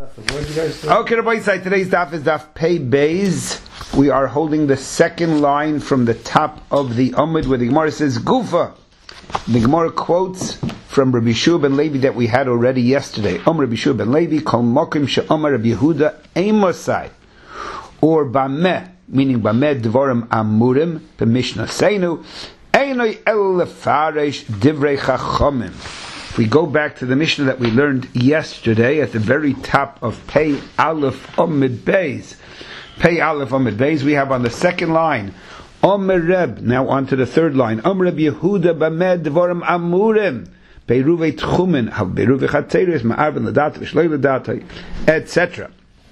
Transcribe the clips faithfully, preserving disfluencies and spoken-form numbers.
Okay, Rabbi Yisai, today's daf is daf Pei Beis. We are holding the second line from the top of the Amud where the Gemara says Gufa. The Gemara quotes from Rabbi Shua ben Levi that we had already yesterday. Om Rabbi Shua ben Levi, Kol Mokim She'omar Rabbi Yehuda Eimosai. Or Bameh, meaning Bameh Dvorim Amurim, B'Mishnah Seinu, Einoi El Lefaresh Divrei Chachomim. If we go back to the Mishnah that we learned yesterday at the very top of Pei Aleph Amud Beis, Pei Aleph Amud Beis, we have on the second line, Omer Reb, now on to the third line, Omer Reb Yehuda B'Med Dvorim Amurim, Beiruvei Tchumen, Beiruvei Chatzeres, Ma'arvin L'dat, V'shloi L'dat, et cetera.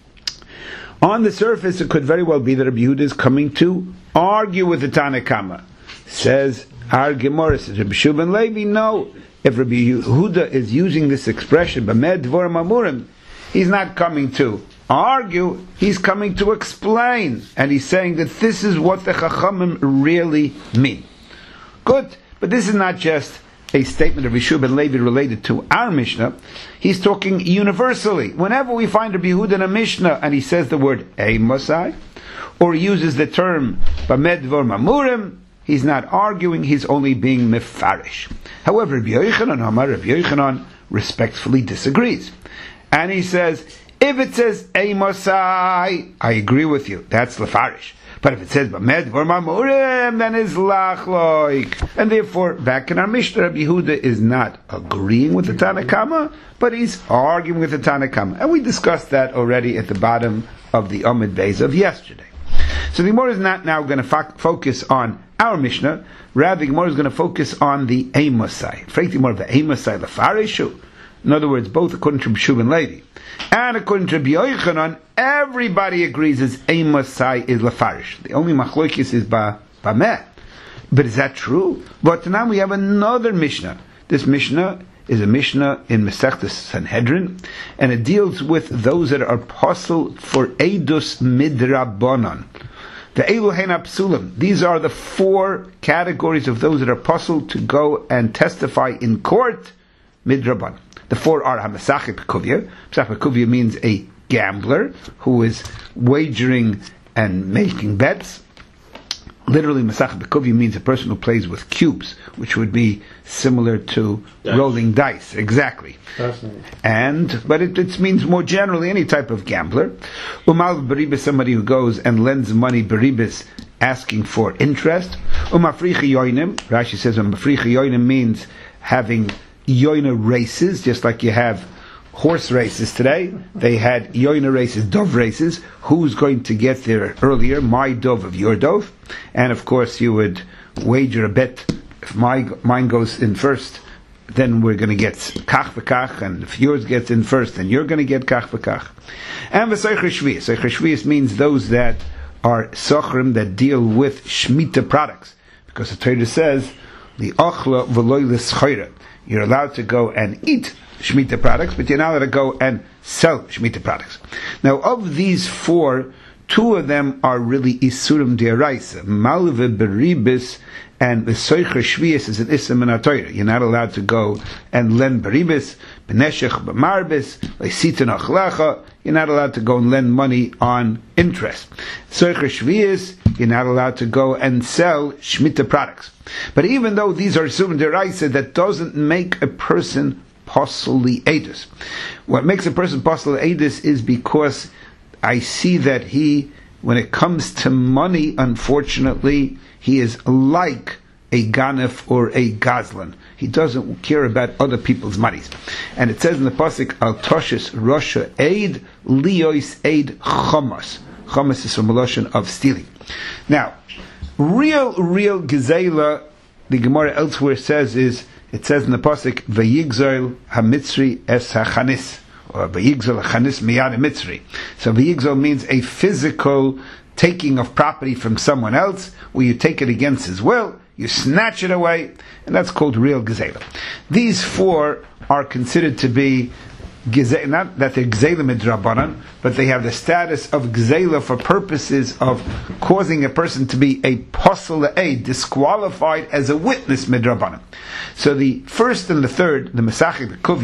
On the surface, it could very well be that Rabbi Yehuda is coming to argue with the Tanna Kama. Says our Gemara, says Rabbi Shua ben Levi, no. If Rabbi Yehuda is using this expression, B'med Dvorim Amurim, he's not coming to argue, he's coming to explain. And he's saying that this is what the Chachamim really mean. Good, but this is not just a statement of Rabbi Shua ben Levi related to our Mishnah. He's talking universally. Whenever we find Rabbi Yehuda in a Mishnah and he says the word Eimosai, or he uses the term B'med Dvorim Amurim, he's not arguing, he's only being mefarish. However, Rabbi Yochanan, Amar Rabbi Yochanan respectfully disagrees. And he says, if it says Eimosai, I agree with you, that's lefarish. But if it says B'med Dvorim Amurim, then it's lachloik. And therefore, back in our Mishnah, Rabbi Yehuda is not agreeing with the Tanna Kama, but he's arguing with the Tanna Kama. And we discussed that already at the bottom of the Amud Beis of yesterday. So the Gemara is not now going to fo- focus on our Mishnah, rather the Gemara is going to focus on the Eimosai. Frankly, more of the Eimosai lefarishu. In other words, both according to Rabbi Shua ben Levi and according to Rabbi Yochanan, everybody agrees that Eimosai is lefarish. The only machlokes is ba bameh. But is that true? But now we have another Mishnah. This Mishnah is a Mishnah in Masechtas Sanhedrin, and it deals with those that are apostle for Eidus Midrabanan. The Elu Hein Apsulim. These are the four categories of those that are apostle to go and testify in court, Midraban. The four are Hamasachik Pekuvia. Masachik Pekuvia means a gambler who is wagering and making bets. Literally, Masachik Pekuvia means a person who plays with cubes, which would be similar to dice. Rolling dice. Exactly. And but it, it means more generally any type of gambler. Umal beribis, somebody who goes and lends money beribis, asking for interest. Umafricha yoinim. Rashi says umafricha yoinim means having yoina races, just like you have horse races today. They had yoina races, dove races. Who's going to get there earlier? My dove of your dove. And of course you would wager a bet. If my mine goes in first, then we're going to get kach v'kach, and if yours gets in first, then you're going to get kach v'kach. And v'soicher shviyas. Soicher shviyas means those that are sochrim, that deal with shmita products. Because the Torah says, the ochla v'loy l'schoira. You're allowed to go and eat Shemitah products, but you're not allowed to go and sell Shemitah products. Now, of these four, two of them are really Isurim D'Oraisa. Malve Beribis and V'soicher Shviyas is an Isam in our Torah. You're not allowed to go and lend Beribis, B'neshech B'marbis, Leisitin Achlecha. You're not allowed to go and lend money on interest. Soicher Shviyas, you're not allowed to go and sell Shemitah products. But even though these are Isurim D'Oraisa, that doesn't make a person Posel Eidus. What makes a person Posel Eidus is because I see that he, when it comes to money, unfortunately, he is like a Ganef or a Gazlan. He doesn't care about other people's monies. And it says in the Pasuk, Al Toshes Rosha Eid, Liois Eid Chomas. Chomas is from a lotion of stealing. Now, real, real Gezela, the Gemara elsewhere says is, it says in the Pasuk, Vayigzol HaMitzri Es HaChanis, or Vayigzol HaChanis Miyad HaMitzri. So Vayigzol means a physical taking of property from someone else, where you take it against his will, you snatch it away, and that's called real Gezela. These four are considered to be Gzela, not that they're Gzela midrabanan, but they have the status of Gzela for purposes of causing a person to be a posel a disqualified as a witness midrabanan. So the first and the third, the Masachik, the Kuvya,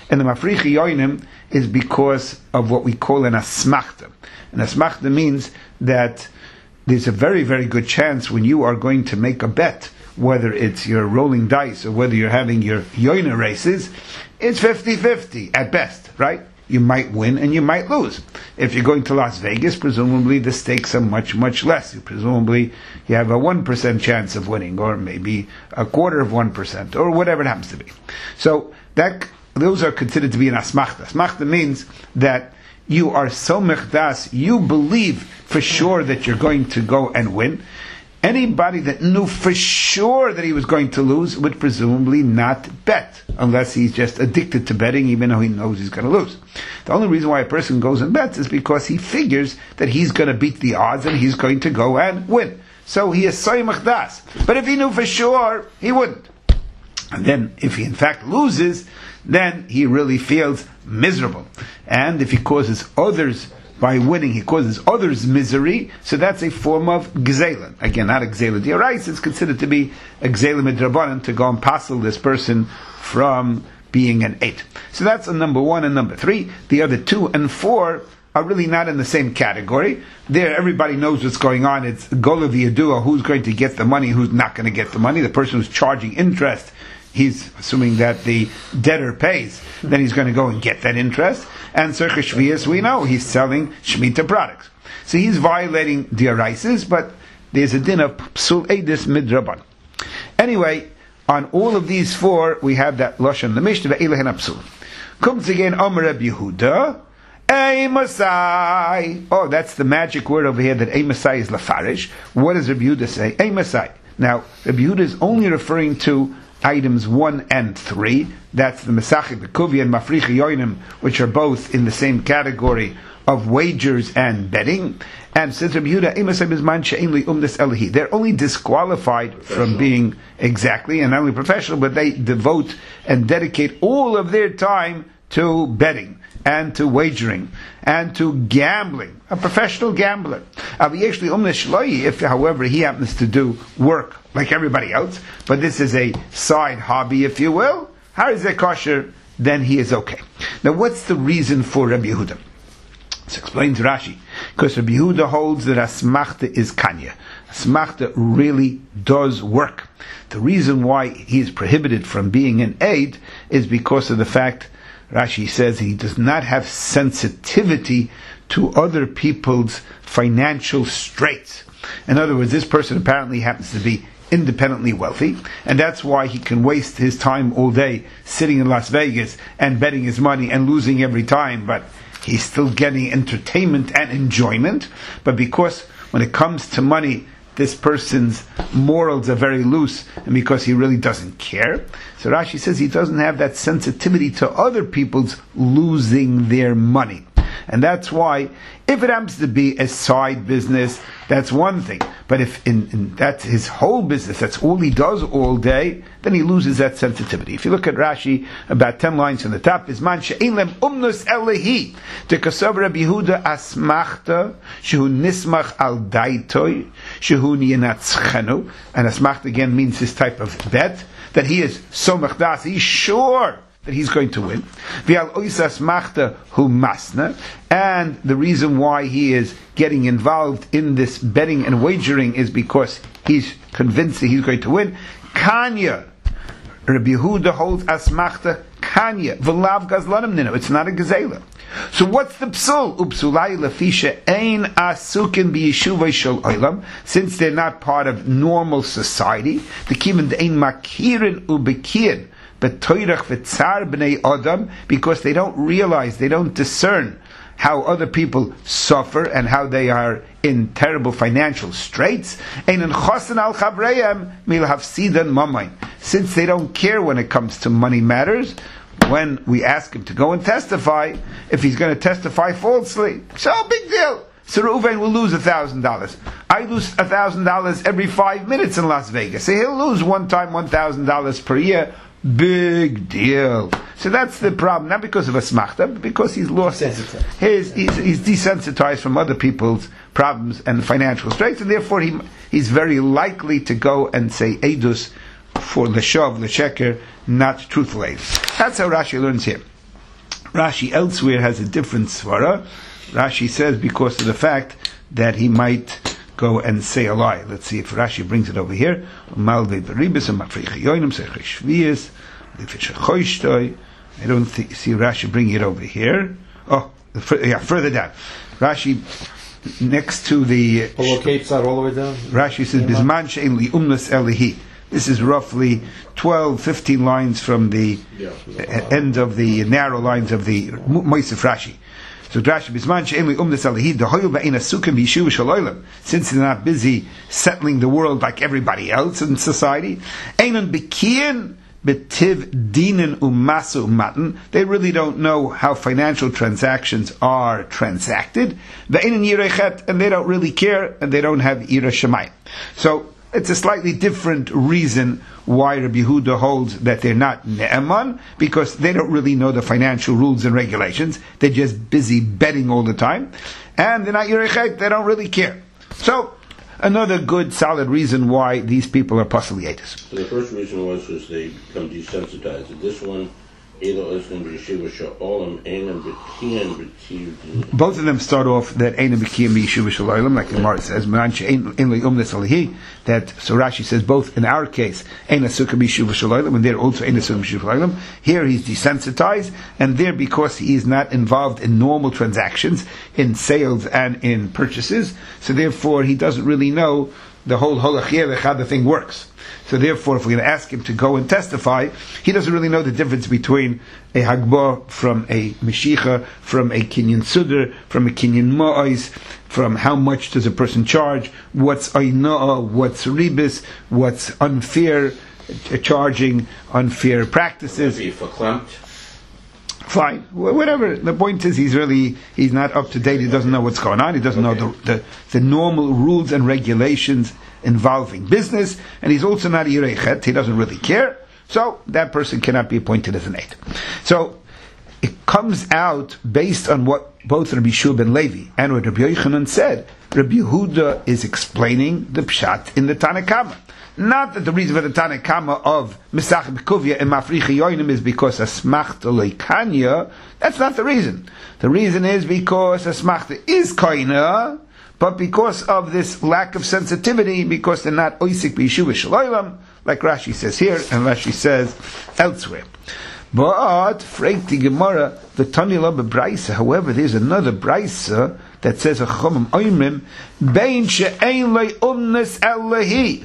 And the mafrichi yoinim is because of what we call an asmachta. An asmachta means that there's a very, very good chance when you are going to make a bet, whether it's your rolling dice or whether you're having your yoina races, it's fifty-fifty at best, right? You might win and you might lose. If you're going to Las Vegas, presumably the stakes are much, much less. You presumably you have a one percent chance of winning, or maybe a quarter of one percent, or whatever it happens to be. So that those are considered to be an asmachta. Asmachta means that you are so mechdas, you believe for sure that you're going to go and win. Anybody that knew for sure that he was going to lose would presumably not bet, unless he's just addicted to betting, even though he knows he's going to lose. The only reason why a person goes and bets is because he figures that he's going to beat the odds and he's going to go and win. So he is soymach das. But if he knew for sure, he wouldn't. And then, if he in fact loses, then he really feels miserable. And if he causes others by winning, he causes others misery, so that's a form of gzeila. Again, not a gzeila d'oraisa, it's considered to be a gzeila midrabanan, to go and passel this person from being an eight. So that's a number one and number three. The other two and four are really not in the same category. There, everybody knows what's going on. It's gola v'yadua, who's going to get the money, who's not going to get the money. The person who's charging interest, he's assuming that the debtor pays, then he's going to go and get that interest. And Tzorchei Shvius, we know, he's selling Shemitah products. So he's violating diaraises, but there's a din of psul eidis midraban. Anyway, on all of these four, we have that Lashon, the Mishnah, ve'elehen apsul. Comes again, Omer Reb Yehuda, Ei Masai. Oh, that's the magic word over here, that Ei Masai is lafarish. What does Reb Yehuda say? Ei Masai. Now, Reb Yehuda is only referring to items one and three. That's the Mesachik, the Kuvi, and Mafrichi Yoinim, which are both in the same category of wagers and betting. And says Rabbi Yehuda, they're only disqualified from being exactly, and not only professional, but they devote and dedicate all of their time to betting and to wagering and to gambling. A professional gambler. If, however, he happens to do work like everybody else, but this is a side hobby, if you will, how is that kosher? Then he is okay. Now, what's the reason for Rabbi Yehuda? So explains Rashi, because Rabbi Yehuda holds that asmachta is kanya. Asmachta really does work. The reason why he is prohibited from being an aid is because of the fact, Rashi says, he does not have sensitivity to other people's financial straits. In other words, this person apparently happens to be independently wealthy, and that's why he can waste his time all day sitting in Las Vegas and betting his money and losing every time, but he's still getting entertainment and enjoyment. But because when it comes to money, this person's morals are very loose, and because he really doesn't care, so Rashi says he doesn't have that sensitivity to other people's losing their money. And that's why, if it happens to be a side business, that's one thing. But if in, in that's his whole business, that's all he does all day, then he loses that sensitivity. If you look at Rashi, about ten lines from the top, is man she'elem umnus elehi to kasav Rabbi Yehuda asmachta shehu nismach al daitoi shehu niyatzchenu. And asmachta again means this type of bet that he is so machdas, he's sure that he's going to win. And the reason why he is getting involved in this betting and wagering is because he's convinced that he's going to win. Kanya. Rabbi Yehuda holds asmachta kanya. V'lav gazlanim nino. It's not a gazela. So what's the psul? Upsulai lafisha ein asukin biyeshuvay shel olam. Since they're not part of normal society, the kiven ein makirin ubekirin. But toirach v'tzar b'nei adam, because they don't realize, they don't discern how other people suffer and how they are in terrible financial straits. Einan chosen al chavreim milhavsidan mamain. Since they don't care when it comes to money matters, when we ask him to go and testify, if he's going to testify falsely, so big deal. So Reuven will lose a thousand dollars. I lose a thousand dollars every five minutes in Las Vegas. So he'll lose one time one thousand dollars per year. Big deal. So that's the problem, not because of a smachta, but because he's lost his, he's, he's desensitized from other people's problems and financial straits, and therefore he he's very likely to go and say edus for l'shav, l'sheker, not truthful edus. That's how Rashi learns here. Rashi elsewhere has a different svara. Rashi says because of the fact that he might go and say a lie. Let's see if Rashi brings it over here. I don't th- see Rashi bringing it over here. Oh, yeah, further down. Rashi, next to the... Locates that all the way down? Rashi says, Bisman she'en li umnas elihi. This is roughly twelve, fifteen lines from the yeah, end of the narrow lines of the Moisef Rashi. So Rashi, Bisman she'en li umnas elihi, dehoyu ba'in asukim b'yishuv shaloylam. Since they're not busy settling the world like everybody else in society, einan bekiyin betiv dinin umasu matan. They really don't know how financial transactions are transacted. Ve'einin yirechet, and they don't really care, and they don't have yira shemayim. So it's a slightly different reason why Rabbi Yehuda holds that they're not ne'eman, because they don't really know the financial rules and regulations. They're just busy betting all the time, and they're not yirechet. They don't really care. So another good, solid reason why these people are pasaliatis. So the first reason was is they become desensitized. This one, both of them start off that Einam B'kiyam B'Yeshuva Shalaylam, like the Gemara says, that so Rashi says both in our case, Ein Asukah B'Yeshuva Shalaylam, and there also Ein Asukah B'Yeshuva Shalaylam. Here he's desensitized, and there because he is not involved in normal transactions, in sales and in purchases, so therefore he doesn't really know the whole Holach Yerech, how the thing works. So therefore, if we're going to ask him to go and testify, he doesn't really know the difference between a Hagbah from a Meshicha, from a Kinyan Sudr, from a Kinyan Ma'ais, from how much does a person charge, what's Aina'ah, what's Ribis, what's unfair charging, unfair practices. Fine, whatever. The point is, he's really he's not up to date. He doesn't know what's going on. He doesn't okay. know the, the the normal rules and regulations involving business, and he's also not a yirechet. He doesn't really care. So that person cannot be appointed as an aide. So it comes out based on what both Rabbi Shua ben Levi and what Rabbi Yochanan said. Rabbi Yehuda is explaining the pshat in the Tanna Kama. Not that the reason for the Tanna Kama of Mesach B'Kuvya and Mafricha Yoinim is because Asmachta Leikanya. That's not the reason. The reason is because Asmachta is Koina, but because of this lack of sensitivity, because they're not Oisik B'Yeshuva Shalaylam, like Rashi says here, and Rashi says elsewhere. But, Freikti Gemara, the Tanila B'Braisa, however, there's another Braisa that says, Achomim Oimrim, Bein She'ein Lei Umnes Ellahi.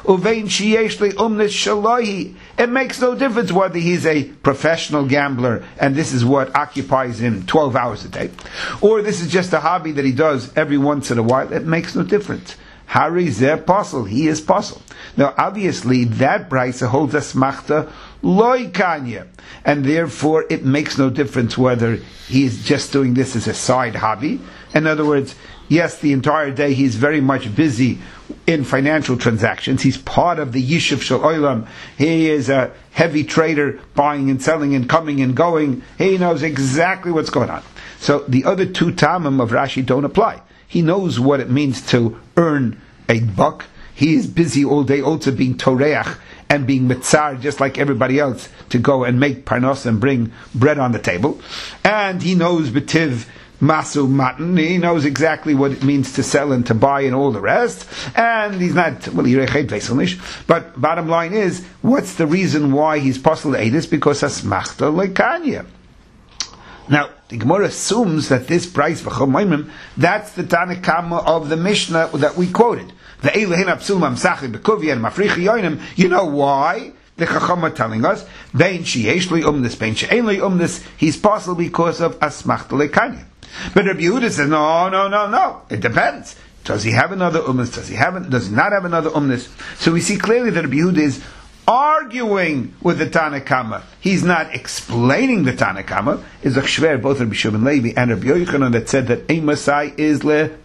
It makes no difference whether he's a professional gambler and this is what occupies him twelve hours a day, or this is just a hobby that he does every once in a while. It makes no difference. Hari zeh pasul, he is pasul. Now obviously that brisa holds asmachta loy kanya, and therefore it makes no difference whether he's just doing this as a side hobby. In other words, yes, the entire day he's very much busy in financial transactions. He's part of the Yishuv Shel Olam. He is a heavy trader, buying and selling and coming and going. He knows exactly what's going on. So the other two tamim of Rashi don't apply. He knows what it means to earn a buck. He is busy all day also being toreach and being mitzar just like everybody else to go and make parnos and bring bread on the table. And he knows betiv Masu Matan, he knows exactly what it means to sell and to buy and all the rest, and he's not, well, but bottom line is, what's the reason why he's Pasal Eidus? Because Asmachta Lekanya. Now, the Gemara assumes that this price for Chomaimim, that's the Tanna Kama of the Mishnah that we quoted. The Eilehin Apsul Mamsachim Bekuvia and Mafricha Yoinim, you know why? The Chacham are telling us, Bein Sheyesh Li Umnis, Bein She'ein Li Umnis, he's Pasal because of Asmachta Lekanya. But Rabbi Yehuda says, no, no, no, no. It depends. Does he have another umnis? Does he have? Does he not have another umnis? So we see clearly that Rabbi Yehuda is arguing with the Tanna Kama. He's not explaining the Tanna Kama. Is a chshver both Rabbi Shua ben Levi and Rabbi Yochanan that said that a Masai is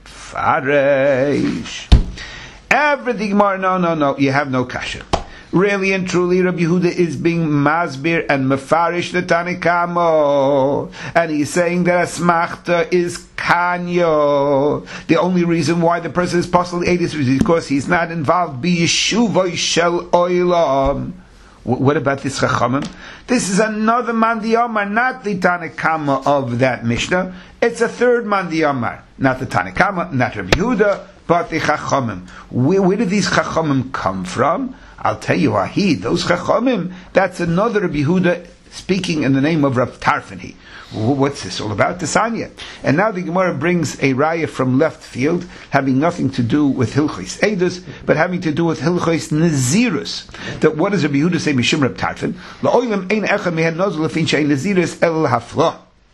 lefaresh. Everything more. No, no, no. You have no kasha. Really and truly, Rabbi Yehuda is being masbir and mefarish the Tanna Kama, and he's saying that asmachta is kanyo. The only reason why the person is possible eidus is because he's not involved b'yeshuvah shel oilam. W- what about this Chachamim? This is another Mandi Omar, not the Tanakama of that Mishnah. It's a third Mandi Omar, not the Tanakama, not Rabbi Yehuda, but the Chachamim. Where, where did these Chachamim come from? I'll tell you, Ahi, those Chachamim, that's another Rabbi Yehuda speaking in the name of Rav Tarfon. What's this all about? Tisanya. And now the Gemara brings a raya from left field, having nothing to do with Hilchos Eidus, but having to do with Hilchos Nazirus. That what does Rabbi Yehuda say? Mishum Rav Tarfon. La'olam ein echad mehen nozel lefin she'ein Nazirus el hafla.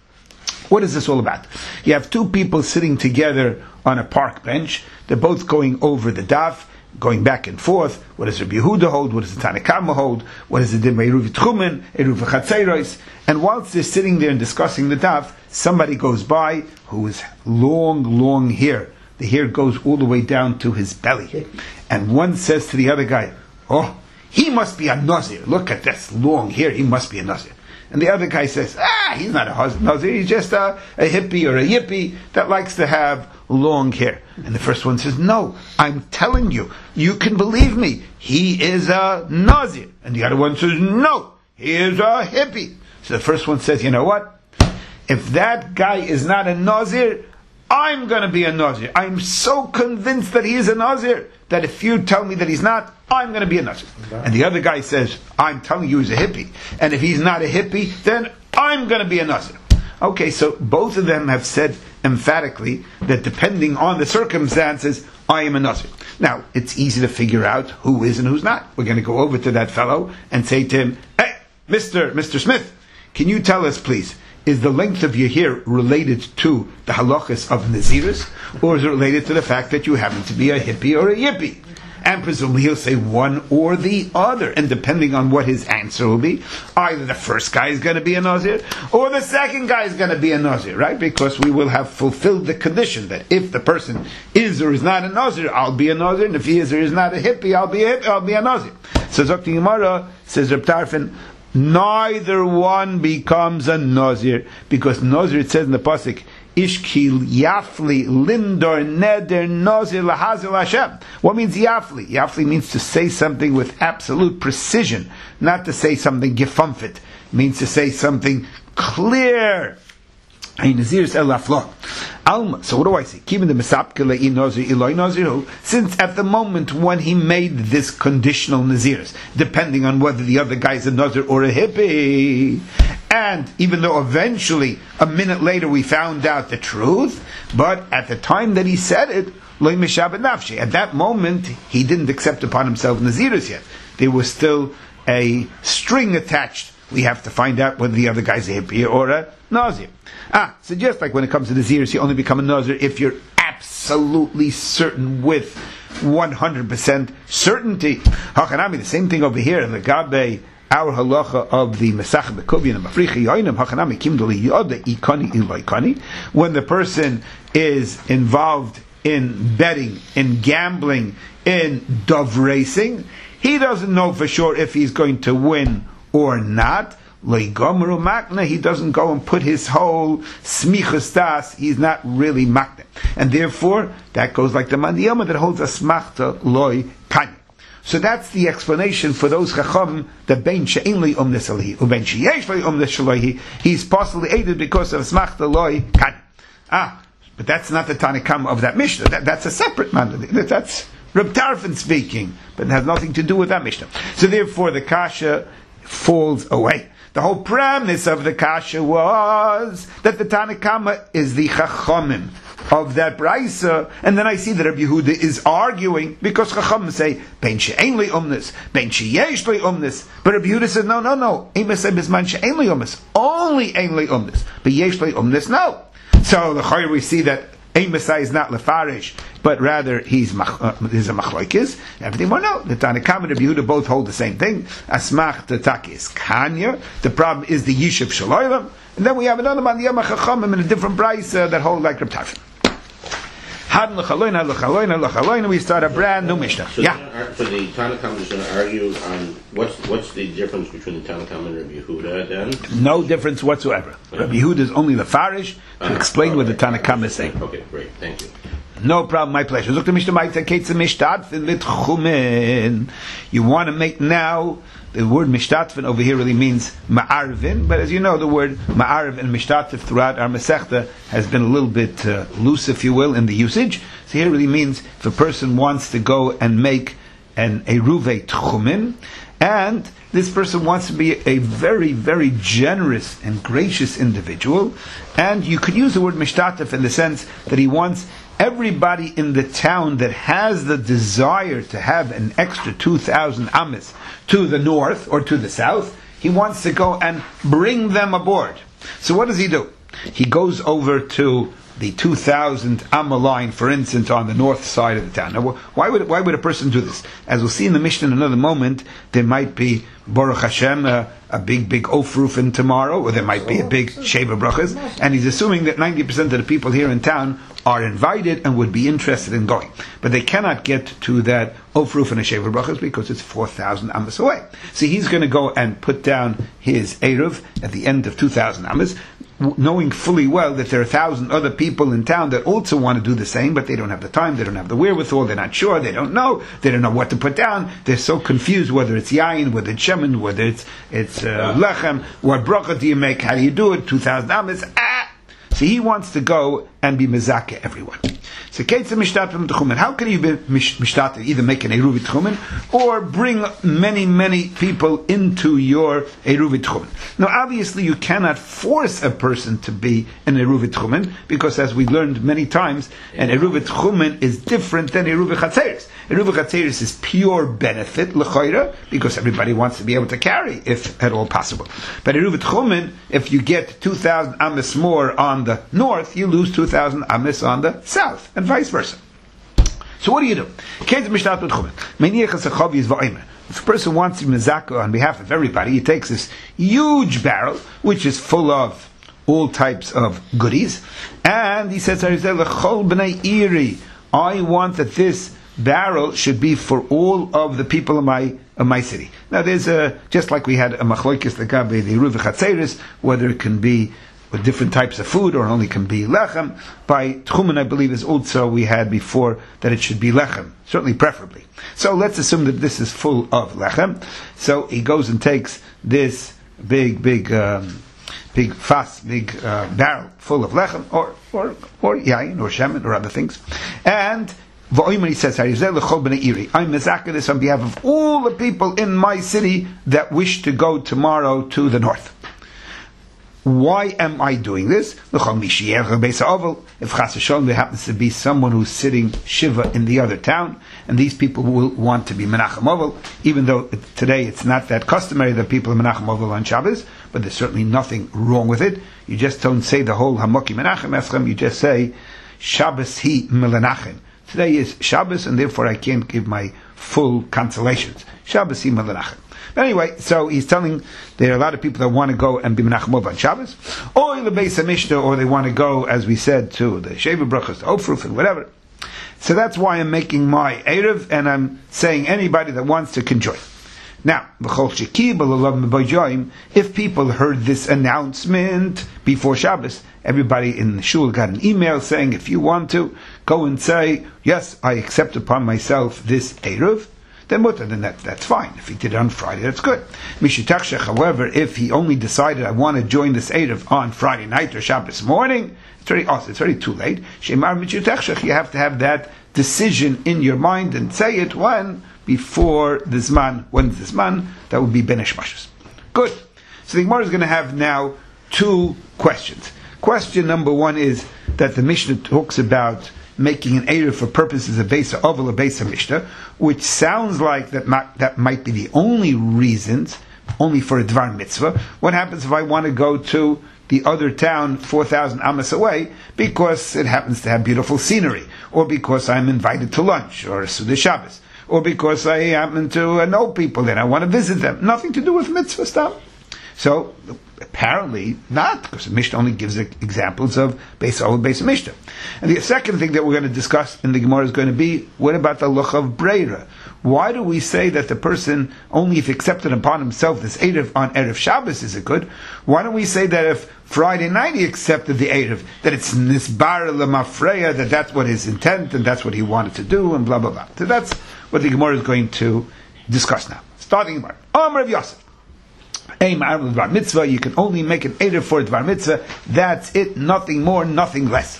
What is this all about? You have two people sitting together on a park bench. They're both going over the daf, going back and forth. What does Rabbi Yehuda hold? What does the Tanakama hold? What does the Din Eruv Tchumen, Eruv Chatzeros? And whilst they're sitting there and discussing the daf, somebody goes by who is long, long hair. The hair goes all the way down to his belly. And one says to the other guy, "Oh, he must be a Nazir. Look at this long hair. He must be a Nazir." And the other guy says, "Ah, he's not a Nazir. He's just a, a hippie or a yippie that likes to have long hair." And the first one says, "No, I'm telling you, you can believe me. He is a Nazir." And the other one says, "No, he is a hippie." So the first one says, "You know what? If that guy is not a Nazir, I'm going to be a Nazir. I'm so convinced that he is a Nazir that if you tell me that he's not, I'm going to be a Nazir." And the other guy says, "I'm telling you he's a hippie. And if he's not a hippie, then I'm going to be a Nazir." Okay, so both of them have said emphatically that depending on the circumstances, I am a Nazir. Now, it's easy to figure out who is and who's not. We're going to go over to that fellow and say to him, "Hey, Mister Mister Smith, can you tell us, please, is the length of your hair related to the halachas of Nazirus, or is it related to the fact that you happen to be a hippie or a yippie?" And presumably he'll say one or the other. And depending on what his answer will be, either the first guy is going to be a Nazir, or the second guy is going to be a Nazir, right? Because we will have fulfilled the condition that if the person is or is not a Nazir, I'll be a Nazir, and if he is or is not a hippie, I'll be a, hippie, I'll be a Nazir. So Zok Gemara, says Reb Tarfon, neither one becomes a Nazir, because Nazir, it says in the pasuk, Ishkil Yafli Lindor Neder Nazir Lahazil Hashem. What means Yafli? Yafli means to say something with absolute precision, not to say something gefumfit. It means to say something clear. So what do I say? Since at the moment when he made this conditional Naziris, depending on whether the other guy is a Nazir or a hippie, and even though eventually, a minute later, we found out the truth, but at the time that he said it, at that moment, he didn't accept upon himself Naziris yet. There was still a string attached. We have to find out whether the other guy's a hippie or a Nazir. Ah, so just like when it comes to Naziris, you only become a Nazir if you're absolutely certain with one hundred percent certainty. Hachanami, the same thing over here in the Gabe, our halacha of the Mesach Bekubyan and Mafrichi Yoinim, Hachanami Kimdoli Yoda Ikani Iloikani, when the person is involved in betting, in gambling, in dove racing, he doesn't know for sure if he's going to win or not. He doesn't go and put his whole smichus das, he's not really makne. And therefore, that goes like the mandiyama that holds a smachta loy kanya. So that's the explanation for those chacham that ben she'en li umnes alihi, uben she'yesh li umnes shalohi, he's possibly aided because of smachta loy kanya. Ah, but that's not the Tanakam of that Mishnah. That, that's a separate man. That's Reb Tarfon speaking, but it has nothing to do with that Mishnah. So therefore, the kasha falls away. The whole premise of the kasha was that the Tanakama is the Chachamim of that Braisa, and then I see that Rabbi Yehuda is arguing because Chachamim say Ben she'en li umnes, Ben she'yesh li umnes, but Rabbi Yehuda says no, no, no, Emes bisman she'en li umnes, only en li umnes, but yesh li umnes, no. So the Chayr we see that Emes is not lefarish, but rather he's mach, uh, he's a machlokes. Everything more no. The Tanakam and Rabbi Yehuda both hold the same thing. Asmach Tataki is Kanya. The problem is the Yishuv Shaloylam. And then we have another man, the Yamach Chachamim, in a different price uh, that hold like Reb Tarfon. Had l'chaloina, l'chaloina, l'chaloina. We start a brand new Mishnah. So yeah. The, so the Tanakam is going to argue on what's what's the difference between the Tanakam and Rabbi Yehuda then? No difference whatsoever. Yeah. Rabbi Yehuda is only the farish to uh, explain okay. what the Tanakam is saying. Okay, great, thank you. No problem, my pleasure. Look, the Mishnah might say, "Ketz mishtad lit chumen." You want to make now The word mishtatvin over here really means ma'arvin, but as you know, the word ma'arv and mishtatv throughout our Masechta has been a little bit uh, loose, if you will, in the usage. So here it really means if a person wants to go and make an eruvei tchumin, and this person wants to be a very, very generous and gracious individual, and you could use the word mishtatv in the sense that he wants everybody in the town that has the desire to have an extra two thousand amis to the north or to the south, he wants to go and bring them aboard. So what does he do? He goes over to the two thousand amma line, for instance, on the north side of the town. Now, why would why would a person do this? As we'll see in the Mishnah in another moment, there might be Baruch Hashem, a, a big, big ofrufin tomorrow, or there might be a big sheva brachas, and he's assuming that ninety percent of the people here in town are invited and would be interested in going. But they cannot get to that ofruf and a sheva brachas because it's four thousand amas away. So he's going to go and put down his eruv at the end of two thousand amas, knowing fully well that there are a thousand other people in town that also want to do the same, but they don't have the time, they don't have the wherewithal, they're not sure, they don't know, they don't know what to put down, they're so confused whether it's yain, whether it's shemen, whether it's it's uh, lechem, what bracha do you make, how do you do it, two thousand amas, ah! So he wants to go and be mezakeh everyone. So ketzah mishtatvim tchumen. How can you be mishtatvim? Either make an eruv tchumen or bring many, many people into your eruv tchumen. Now, obviously, you cannot force a person to be an eruv tchumen because, as we learned many times, an eruv tchumen is different than eruv chatzeres. Eruv chatzeres is pure benefit l'chayra because everybody wants to be able to carry, if at all possible. But eruv tchumen, if you get two thousand amis more on the north, you lose two thousand amis on the south, and vice versa. So what do you do? If a person wants to mezakah on behalf of everybody, he takes this huge barrel, which is full of all types of goodies, and he says, I want that this barrel should be for all of the people of my of my city. Now there's a, just like we had a machloikis l'gabe the eruv chatzeres, whether it can be with different types of food, or only can be lechem. By tchumen, I believe, is also we had before that it should be lechem, certainly preferably. So let's assume that this is full of lechem. So he goes and takes this big, big, um, big fas, big uh, barrel full of lechem, or or or yain, or shemen, or other things, and he says, I'm mezakeh this on behalf of all the people in my city that wish to go tomorrow to the north. Why am I doing this? If Chas V'Shalom there happens to be someone who's sitting Shiva in the other town, and these people will want to be Menachem Ovel, even though today it's not that customary that people are Menachem Ovel on Shabbos, but there's certainly nothing wrong with it. You just don't say the whole Hamoki Menachem Eschem, you just say Shabbos hi Melanachem. Today is Shabbos, and therefore I can't give my full consolations. Shabbos hi Melanachem. Anyway, so he's telling there are a lot of people that want to go and be Menachem Ovel on Shabbos, or the Beis HaMishta, or they want to go, as we said, to the Sheva Brachos, the Ofruf, and whatever. So that's why I'm making my Erev, and I'm saying anybody that wants to can join. Now, if people heard this announcement before Shabbos, everybody in the shul got an email saying, if you want to, go and say, yes, I accept upon myself this Erev, then mutter, then that, that's fine. If he did it on Friday, that's good. Mishitachshech, however, if he only decided, I want to join this Erev on Friday night or Shabbos morning, it's already, also, it's already too late. Shemar Mishitachshech, you have to have that decision in your mind and say it when? Before the Zman. When's the Zman? That would be Ben Hashmashos. Good. So the Gemara is going to have now two questions. Question number one is that the Mishnah talks about making an Erev for purposes of Beis HaOvel or Beis HaMishta, which sounds like that might, that might be the only reasons, only for a Dvar Mitzvah. What happens if I want to go to the other town four thousand amas away because it happens to have beautiful scenery, or because I'm invited to lunch, or a Suda Shabbos, or because I happen to uh, know people and I want to visit them? Nothing to do with mitzvah stuff. So, apparently not, because the Mishnah only gives examples of Beis HaOvel, Beis HaMishta. And the second thing that we're going to discuss in the Gemara is going to be, what about the Luch of Breira? Why do we say that the person, only if accepted upon himself this Erev on Erev Shabbos is it good? Why don't we say that if Friday night he accepted the Erev, that it's Nisbar L'Mafreya, that that's what his intent, and that's what he wanted to do, and blah, blah, blah. So that's what the Gemara is going to discuss now. Starting Gemara. Amar Rav Yosef. Ein ma'arv l'dvar mitzvah. You can only make an erev for a dvar mitzvah. That's it. Nothing more, nothing less.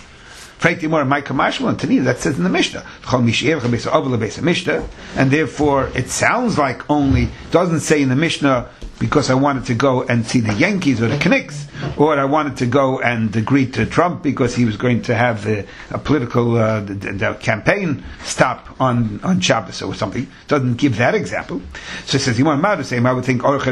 That says in the Mishnah, and therefore it sounds like only, doesn't say in the Mishnah because I wanted to go and see the Yankees or the Knicks, or I wanted to go and greet to Trump because he was going to have the, a political uh, the, the campaign stop on, on Shabbos or something. Doesn't give that example. So it says, you want to say, I would think, no,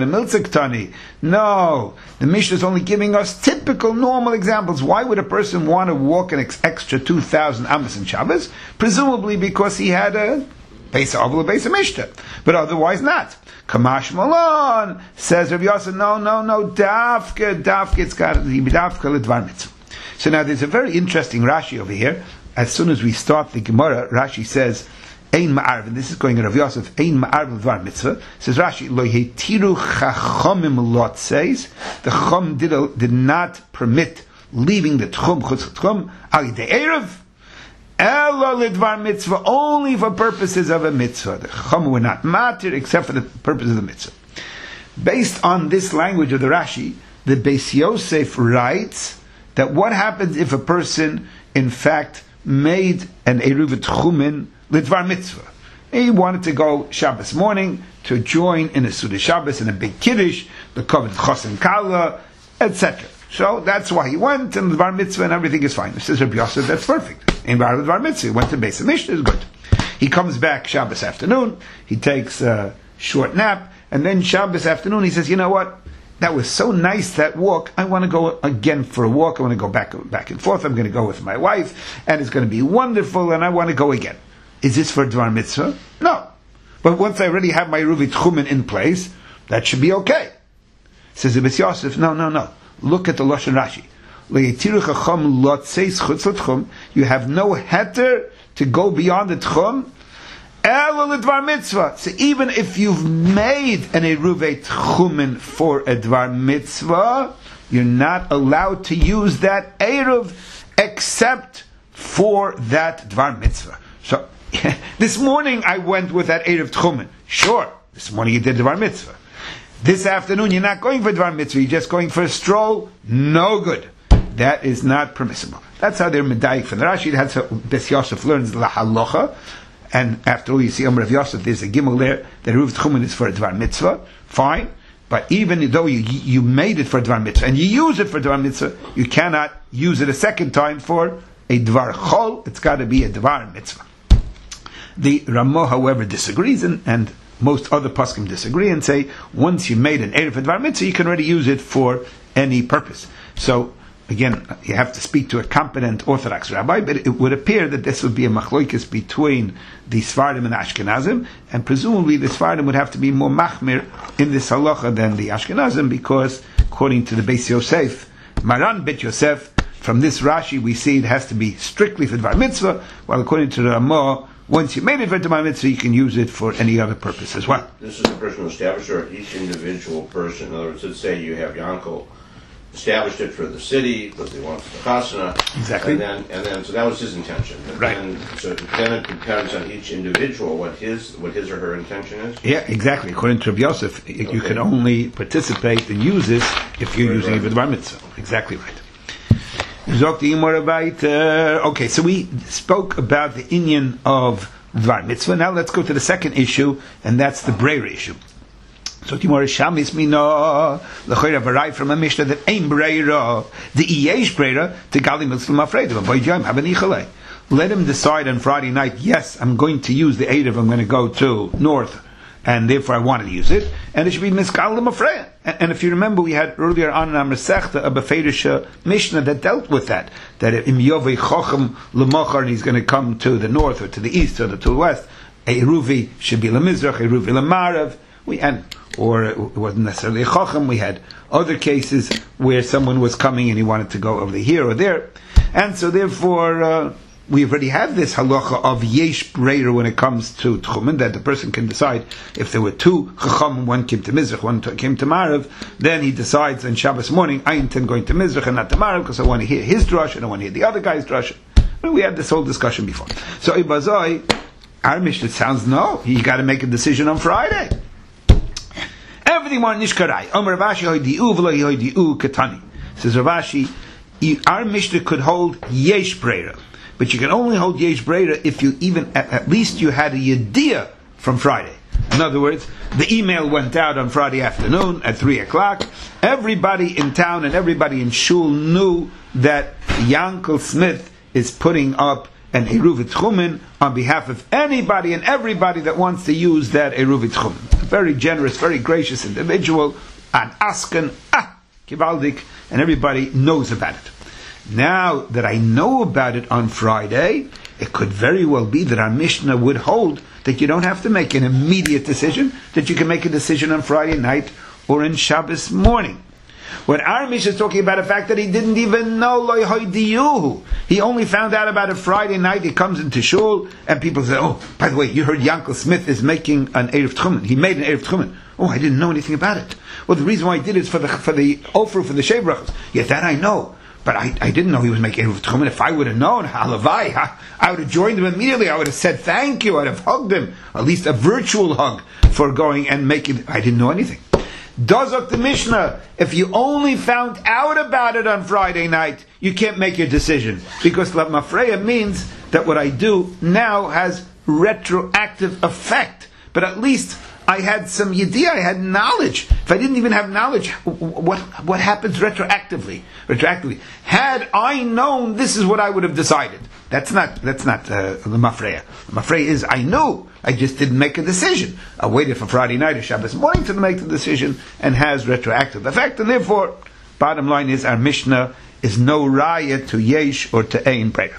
the Mishnah is only giving us typical, normal examples. Why would a person want to walk an ex- extra two thousand Amos in Shabbos? Presumably because he had a Beis Avla, Beis Mishnah, but otherwise not. Kamash Malon says Rabbi Yosef, no, no, no, dafka, dafka, it's got to be dafka l'dvar mitzvah. So now there's a very interesting Rashi over here. As soon as we start the Gemara, Rashi says, Ein ma'arv, and this is going to Rabbi Yosef, Ein ma'arv l'dvar mitzvah. Says Rashi, Lo yetiru chachomim lot says, the chum did, did not permit leaving the tchum, chutz tchum, al yidei erev, Elo l'dvar mitzvah, only for purposes of a mitzvah. The chum were not matir except for the purpose of the mitzvah. Based on this language of the Rashi, the Beis Yosef writes that what happens if a person, in fact, made an eruv tchumin l'dvar mitzvah. He wanted to go Shabbos morning to join in a Suda Shabbos in a big kiddush, the covered chosin kala, et cetera. So that's why he went, and the bar mitzvah and everything is fine. He says Rabbi Yosef, that's perfect. In bar bar mitzvah, he went to Beis Mishnah, is good. He comes back Shabbos afternoon, he takes a short nap, and then Shabbos afternoon he says, you know what? That was so nice, that walk. I want to go again for a walk. I want to go back back and forth. I'm going to go with my wife, and it's going to be wonderful, and I want to go again. Is this for Dvar Mitzvah? No. But once I already have my Ruvi Tchumen in place, that should be okay. Says the Beis Yosef, no, no, no. Look at the Lashon Rashi. You have no heter to go beyond the Tchum. So even if you've made an Eruv Tchumen for a Dvar Mitzvah, you're not allowed to use that Eruv except for that Dvar Mitzvah. So this morning I went with that Eruv Tchumen. Sure, this morning you did Dvar Mitzvah. This afternoon you're not going for Dvar Mitzvah, you're just going for a stroll. No good. That is not permissible. That's how they're medayik from the Rashi. That's how Beis Yosef learns la halacha. And after all, you see, Amar Rav Yosef, there's a gimel there, that Ruv Tchumen is for a Dvar Mitzvah, fine, but even though you you made it for a Dvar Mitzvah, and you use it for a Dvar Mitzvah, you cannot use it a second time for a Dvar Chol, it's got to be a Dvar Mitzvah. The Ramah, however, disagrees, and, and most other poskim disagree, and say, once you made an Erev Dvar Mitzvah, you can already use it for any purpose. So, again, you have to speak to a competent Orthodox rabbi, but it would appear that this would be a machlokes between the Sfardim and the Ashkenazim, and presumably the Sfardim would have to be more machmir in this halacha than the Ashkenazim, because according to the Beis Yosef, Maran Bet Yosef, from this Rashi we see it has to be strictly for Dvar Mitzvah, while according to the Ramah, once you made it for Dvar Mitzvah, you can use it for any other purpose as well. This is a personal established, or each individual person. In other words, let's say you have Yankel established it for the city, but they want the chasana. Exactly. And then, and then, so that was his intention. And right. Then, so then it depends on each individual what his, what his or her intention is. Yeah, exactly. According to Rabbi Yosef, okay. You can only participate and use this if you're right, using right. it with Bar Mitzvah. Exactly right. Okay, so we spoke about the inyan of Dvar Mitzvah. Now let's go to the second issue, and that's the Breira issue. So Timor Shamis Mina L'choira Varai from a Mishnah that ain't Breira, the Yesh Breira to Gali Mitzvah Mafredim and Boyjam Habanichale. Let him decide on Friday night. Yes, I'm going to use the Erev. I'm going to go to North, and therefore I wanted to use it. And it should be Miskal L'Mafreya. And if you remember, we had earlier on in our Masechta a Beferish Mishnah that dealt with that. That Im Yovei Chochem L'Machar, and he's going to come to the north or to the east or to the west. A Ruvi should be L'Mizrach, a Ruvi L'Marav. We and or it wasn't necessarily a chacham. We had other cases where someone was coming and he wanted to go over here or there, and so therefore uh, we already have this halacha of yesh breira when it comes to tchumen, that the person can decide if there were two chacham, one came to Mizrach, one came to Marav, then he decides on Shabbos morning, I intend going to Mizrach and not to Marav because I want to hear his drush and I want to hear the other guy's drush. But we had this whole discussion before. So Ibazoi, our Mishnah sounds no, you got to make a decision on Friday. Says Rav Ashi, our Mishnah could hold yesh breira, but you can only hold yesh breira if you even at, at least you had a yediyah from Friday. In other words, the email went out on Friday afternoon at three o'clock. Everybody in town and everybody in shul knew that Yankel Smith is putting up an Eruvit Chumin on behalf of anybody and everybody that wants to use that Eruvit Chumin. A very generous, very gracious individual, an Asken, ah, Kivaldik, and everybody knows about it. Now that I know about it on Friday, it could very well be that our Mishnah would hold that you don't have to make an immediate decision, that you can make a decision on Friday night or in Shabbos morning. When our Mishnah is talking about the fact that he didn't even know Loi Hoidiyuhu, he only found out about it Friday night. He comes into shul and people say, "Oh, by the way, you heard Yankel Smith is making an Erev Tchumen. He made an Erev Tchumen." "Oh, I didn't know anything about it." "Well, the reason why I did it is for the for the offer for the Shei Brachos." "Yeah, that I know, but I, I didn't know he was making Erev Tchumen. If I would have known, halavai, I, I would have joined him immediately. I would have said thank you. I'd have hugged him, at least a virtual hug, for going and making." I didn't know anything. Dozok the Mishnah, if you only found out about it on Friday night, you can't make your decision. Because Mafreya means that what I do now has retroactive effect. But at least I had some yediyah, I had knowledge. If I didn't even have knowledge, what what happens retroactively? Retroactively. Had I known, this is what I would have decided. That's not that's not uh, the Mafreya. The Mafreya is I knew, I just didn't make a decision. I waited for Friday night or Shabbos morning to make the decision, and has retroactive effect. And therefore, bottom line is our Mishnah is no raya to yesh or to ein prayer.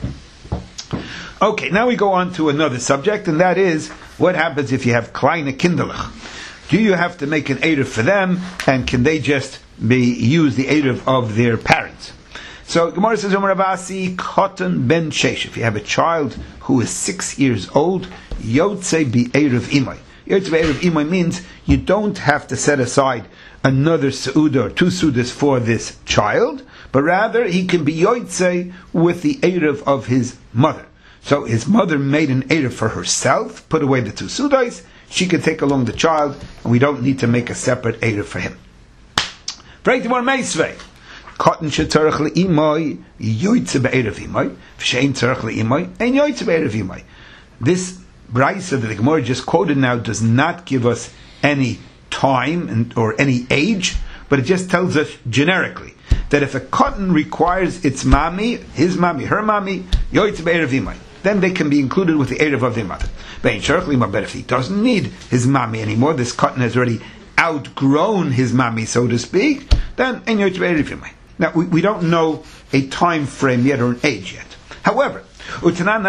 Okay, now we go on to another subject, and that is what happens if you have kleine kinderlich. Do you have to make an eruv for them, and can they just be use the eruv of their parents? So Gemara says, Rav Asi, Kotan ben Sheish. If you have a child who is six years old, Yotze bi eruv imay. Yotze bi eruv imay means you don't have to set aside another seudah or two seudas for this child, but rather he can be Yotze with the eruv of his mother. So his mother made an eruv for herself, put away the two seudas, she can take along the child, and we don't need to make a separate eruv for him. Preitimor meisvei. Cotton shetarach le'imai yoytze be'erev imai, v'shein tarach le'imai and yoytze be'erev imai. This brayso that the Gemara just quoted now does not give us any time and, or any age, but it just tells us generically that if a cotton requires its mami, his mami, her mami, yoytze be'erev imai, then they can be included with the erev of their mother. Be'ein tarach le'imai, but if he doesn't need his mami anymore, this cotton has already outgrown his mami, so to speak, then en yoytze be'erev imai. Now, we, we don't know a time frame yet or an age yet. However, we have in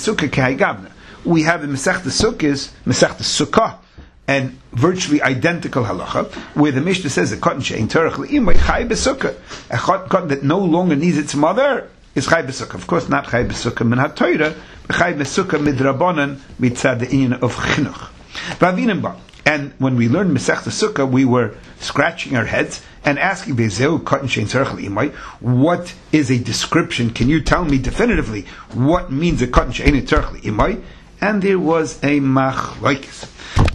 Masechta Sukkos, Masechta Sukkah, and virtually identical halacha, where the Mishnah says a cotton she'ein terach le'imay chay b'sukkah, a cotton that no longer needs its mother is chay b'sukkah. Of course, not chay b'sukkah min haTorah, but chay b'sukkah midrabanan mitzad the inyan of chinuch. And when we learned Masechta Sukkah, we were scratching our heads and asking, what is a description? Can you tell me definitively what means a cotton she'ein terach le'imay? And there was a machlokes.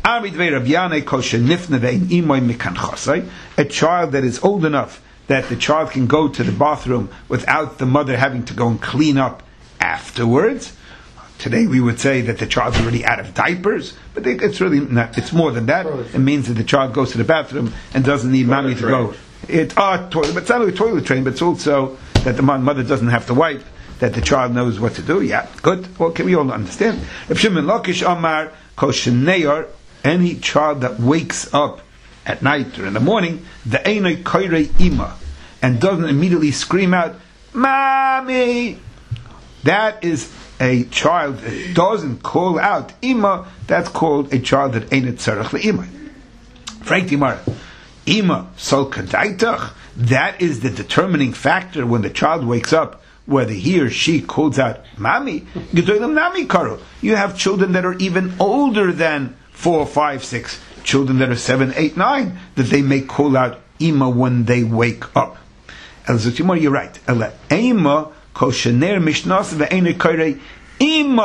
A child that is old enough that the child can go to the bathroom without the mother having to go and clean up afterwards. Today we would say that the child's already out of diapers, but it's really not, it's more than that. It means that the child goes to the bathroom and doesn't need mommy to go. It, uh, toilet, but it's not only toilet train, but it's also that the mother doesn't have to wipe, that the child knows what to do. Yeah, good. Well, can we all understand? If Shimon Lakish Amar Kosheneyar, any child that wakes up at night or in the morning, the Einoi Koirei Ima, and doesn't immediately scream out, Mommy! That is a child that doesn't call out Ima, that's called a child that ain't tzarech le'ima. Frank Dimar, Ima sol kadaitach, that is the determining factor when the child wakes up, whether he or she calls out Mami. You have children that are even older than four, five, six, children that are seven, eight, nine, that they may call out Ima when they wake up. El Zutimar, you're right. Ela Ima Koshener Mishnas ve'ene Kairei Ima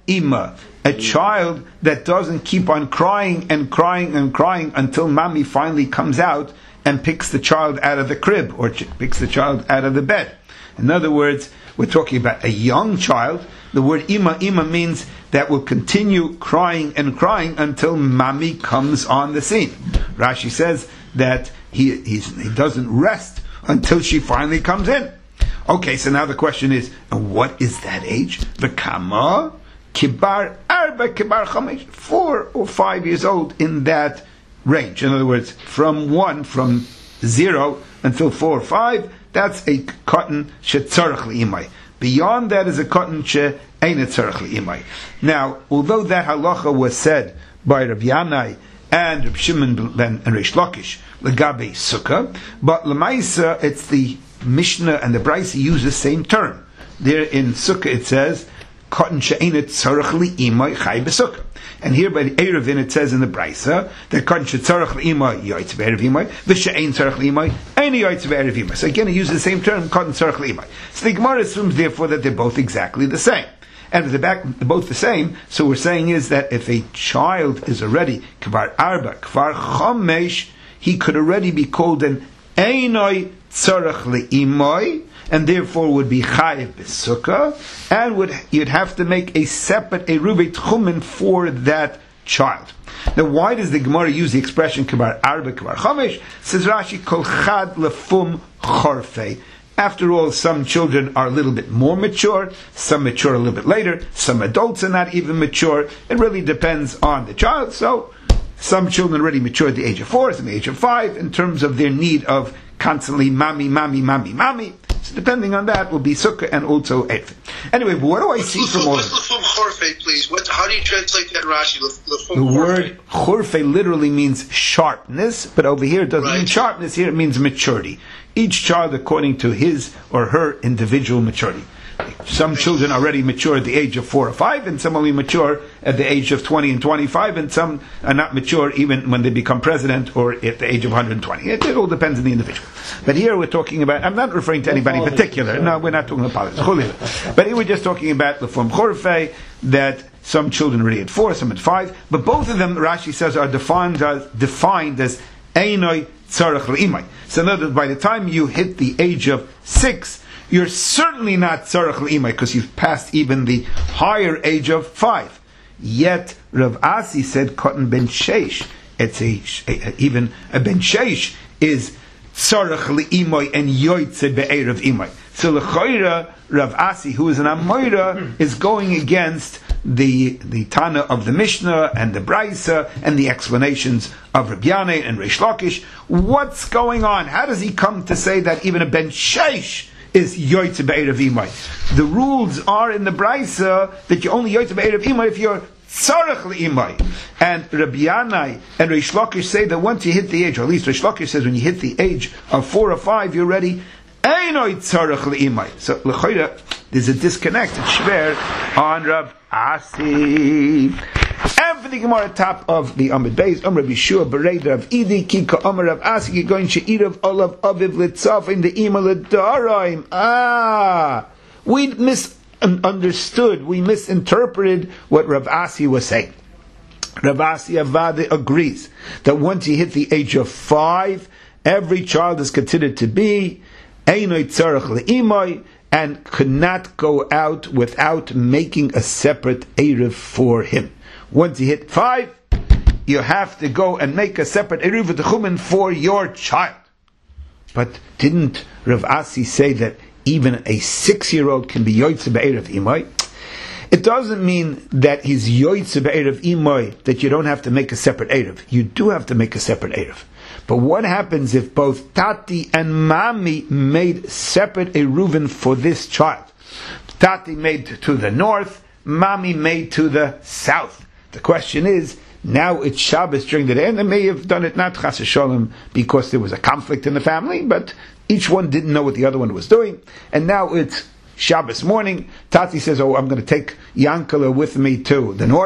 ima, a child that doesn't keep on crying and crying and crying until mommy finally comes out and picks the child out of the crib or ch- picks the child out of the bed. In other words, we're talking about a young child. The word ima, ima means that will continue crying and crying until mommy comes on the scene. Rashi says that he he's, he doesn't rest until she finally comes in. Okay, so now the question is, what is that age? The kama kibar arba kibar chamesh, four or five years old in that range. In other words, from one, from zero until four or five, that's a cotton shetzarach li'imai. Beyond that is a cotton she'ein tzarach li'imai. Now, although that halacha was said by Rav Yanai and Rav Shimon ben and Reish Lakish legabe sukkah, but lemaisa it's the Mishnah and the Brisa use the same term. There in sukkah it says cotton she'ein tzarach li'imai chai b'sukkah. And here by the Erevin it says in the Brisa that cotton shetzarach li'imai yaitz be'erev imai v'she'ein tzarach li'imai any yaitz be'erev imai. So again, he uses the same term, cotton tzarach li'imai. So the Gemara assumes therefore that they're both exactly the same. And if they're, back, they're both the same, so we're saying is that if a child is already kvar arba, kvar chomesh, he could already be called an einoi tzarach li'imai, and therefore would be chayiv b'sukkah, and would you'd have to make a separate eruvei tchumen for that child. Now, why does the Gemara use the expression kvar arba kvar chamesh? Says Rashi, kol chad lefum chorfei. After all, some children are a little bit more mature, some mature a little bit later, some adults are not even mature. It really depends on the child. So, some children already mature at the age of four, some at the age of five, in terms of their need of constantly mommy, mommy, mommy, mommy. So depending on that will be sukkah and also erev. Anyway, but what do I see from all of this? What's lefum chorfei, please? What, how do you translate that, Rashi? Lefum the word chorfei literally means sharpness, but over here it doesn't right. mean sharpness. Here it means maturity. Each child according to his or her individual maturity. Some children already mature at the age of four or five, and some only mature at the age of twenty and twenty-five, and some are not mature even when they become president or at the age of one hundred twenty. It, it all depends on the individual. But here we're talking about, I'm not referring to anybody in particular. No, we're not talking about politics. But here we're just talking about the form chorfei, that some children already at four, some at five, but both of them, Rashi says, are defined as, defined as einoi tzarach li'imai. So in other words, by the time you hit the age of six, you're certainly not tzarach li'imai because you've passed even the higher age of five. Yet Rav Asi said cotton ben sheish. It's a, a, a even a ben sheish is tzarach li'imai and yoytze be'erev imai. So l'choira Rav Asi, who is an Amoira, is going against the the Tana of the Mishnah and the Brisa and the explanations of Rabbi Yanai and Reish Lakish. What's going on? How does he come to say that even a ben sheish is yoytze be'erev imai? The rules are in the Brisa that you only yoytze be'erev imai if you're tzarech li'imai. And Rabbi Yanai and Reish Lakish say that once you hit the age, or at least Reish Lakish says when you hit the age of four or five, you're ready einoi tzarech li'imai. So l'choira, there's a disconnect. It's shver on Rav Asi. And for the Gemara top of the Amud Beis, Amar Rabbi Yeshua Berei Rav Idi Kika Amar Rav Asi going she'irav olav aviv litzaf in the ima l'daraim. Ah, we misunderstood, we misinterpreted what Rav Asi was saying. Rav Asi Avadi agrees that once you hit the age of five, every child is considered to be einoi tzarech li'imai, and could not go out without making a separate erev for him. Once you hit five, you have to go and make a separate erev v'techumen for your child. But didn't Rav Asi say that even a six-year-old can be yoytze be'erev imai? It doesn't mean that he's yoytze be'erev imai, that you don't have to make a separate erev. You do have to make a separate erev. But what happens if both Tati and Mami made separate eruvin for this child? Tati made to the north, Mami made to the south. The question is, now it's Shabbos during the day, and they may have done it not chas v'sholem because there was a conflict in the family, but each one didn't know what the other one was doing, and now it's Shabbos morning. Tati says, oh, I'm going to take Yankala with me to the north,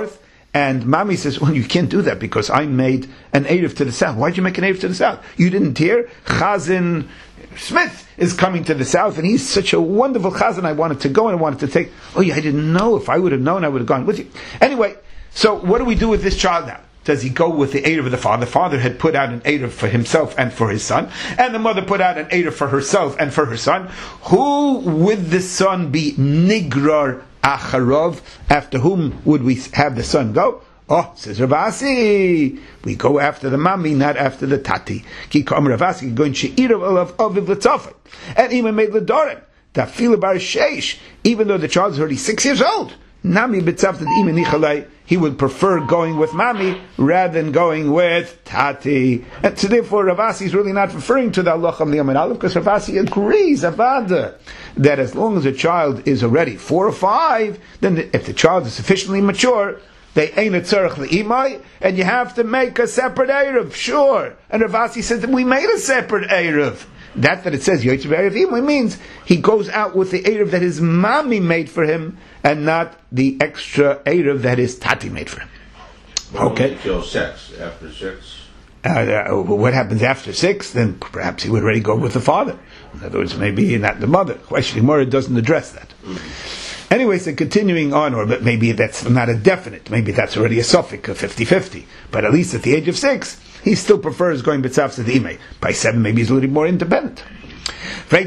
And Mami says, well, you can't do that because I made an Erev to the south. Why'd you make an Erev to the south? You didn't hear? Chazan Smith is coming to the south, and he's such a wonderful Chazan. I wanted to go and I wanted to take. Oh yeah, I didn't know. If I would have known, I would have gone with you. Anyway, so what do we do with this child now? Does he go with the Erev of the father? The father had put out an Erev for himself and for his son, and the mother put out an Erev for herself and for her son. Who would the son be nigrar acharov? After whom would we have the son go? Oh, says Rav Asi, we go after the mami, not after the tati. Ki kam Rav Asi going she'irav olav aviv l'tzafet, and even made l'dorim tafil bar sheish, even though the child is already six years old. Nami b'tzafet imen nichalei, he would prefer going with mami rather than going with tati. And so therefore Rav Asi is really not referring to the halacha of the Amid Aleph, because Rav Asi agrees, avada, that as long as a child is already four or five, then if the child is sufficiently mature, they ain't a tzarech le'imai, and you have to make a separate Erev, sure. And Rav Asi says that we made a separate Erev. That that it says Yoitz Erev Imai means he goes out with the Erev that his mami made for him, and not the extra Erev that his tati made for him. Okay. Until six. After six. Uh, uh, what happens after six? Then perhaps he would already go with the father. In other words, maybe not the mother. Question Gemara doesn't address that. Mm-hmm. Anyway, so continuing on, or maybe that's not a definite. Maybe that's already a suffix, a fifty-fifty. But at least at the age of six, he still prefers going b'tzaf to the imay. By seven, maybe he's a little more independent. A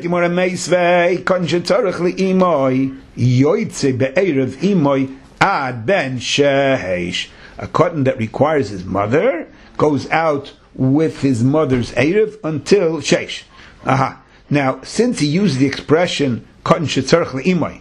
cotton that requires his mother goes out with his mother's erev until sheish. Aha. Now, since he used the expression cotton shetzarech le'imay,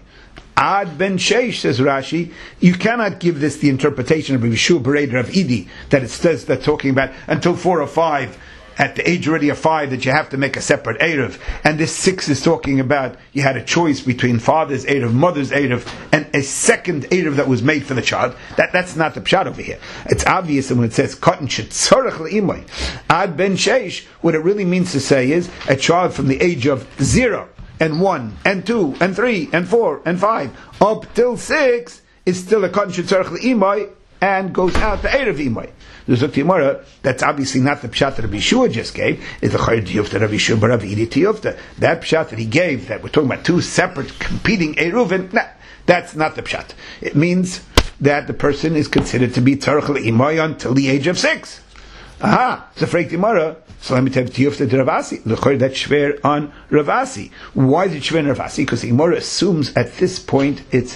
ad ben sheish, says Rashi, you cannot give this the interpretation of Yeshua Bereder of Idi, that it says that talking about until four or five, at the age already of five, that you have to make a separate Erev. And this six is talking about you had a choice between father's Erev, mother's Erev, and a second Erev that was made for the child. That, that's not the pshat over here. It's obvious that when it says Katan shetzarech le'imay, ad ben sheish, what it really means to say is a child from the age of zero, and one, and two, and three, and four, and five, up till six, is still a Katan shetzarech le'imay, and goes out the Erev imay. The Zuk Gemara, that's obviously not the pshat that Rabbi Yeshua just gave, is the Chayr Tiyufta Rabbi Yeshua Bar Rav Idi Tiyufta. That pshat that he gave, that we're talking about two separate competing Eruvin, nah, that's not the pshat. It means that the person is considered to be Tzarech Le'imay until the age of six. Aha! So Frek Gemara, so let me tell you Tiyufta to Rav Asi. The Chayr that's shver on Rav Asi. Why is it shver on Rav Asi? Because the Gemara assumes at this point it's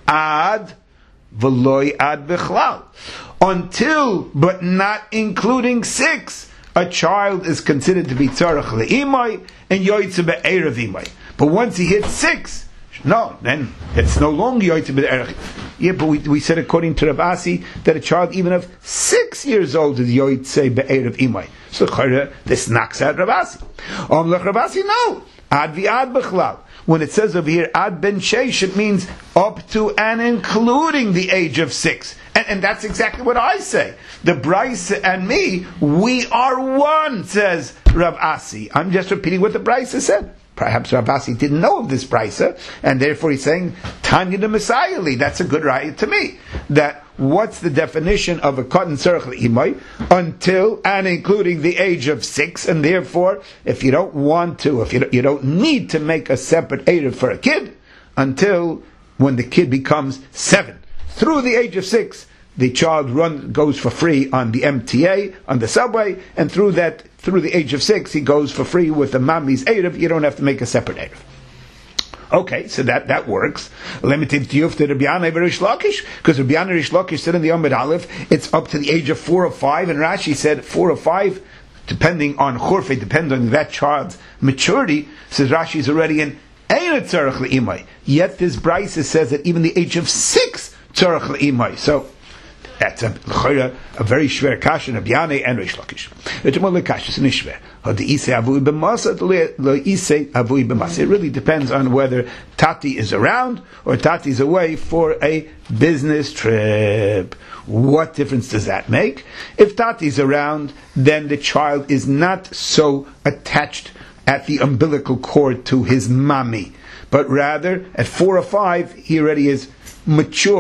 ad v'loy ad bichlal. Until, but not including six, a child is considered to be tzarech le'imay and yoytze be'erev imay. But once he hits six, no, then it's no longer yoytze be'erev. Yeah, but we, we said according to Rav Asi that a child even of six years old is yoytze be'erev imay. So this knocks out Rav Asi. Um, Rav Asi, no. Ad v'ad b'chlal. When it says over here, ad ben sheish, it means up to and including the age of six. And, and that's exactly what I say. The Brisa and me, we are one, says Rav Asi. I'm just repeating what the Brisa said. Perhaps Rav Asi didn't know of this Brisa, and therefore he's saying, Tanya the Messiah, that's a good raya to me. That what's the definition of a cotton tzarech le'imay? Until and including the age of six, and therefore, if you don't want to, if you don't, you don't need to make a separate Erev for a kid, until when the kid becomes seven. Through the age of six, the child run goes for free on the M T A, on the subway, and through that, through the age of six, he goes for free with the mami's Erev. You don't have to make a separate Erev. Okay, so that, that works. Limited to Yufta Rabbi Yana Rish Lakish, because Rabbi Yana Rish Lakish said in the Amid Aleph, it's up to the age of four or five, and Rashi said four or five, depending on Churfe, depending on that child's maturity, says Rashi is already in Ein Tzarech Le'imay. Yet this Brisa says that even the age of six Tzarech Le'imay. So, that's a, a very shver kasha of Yanei and Rish Lakish. It's more like kasha, it's an ishver. It really depends on whether Tati is around or Tati is away for a business trip. What difference does that make? If Tati is around, then the child is not so attached at the umbilical cord to his mami, but rather at four or five, he already is mature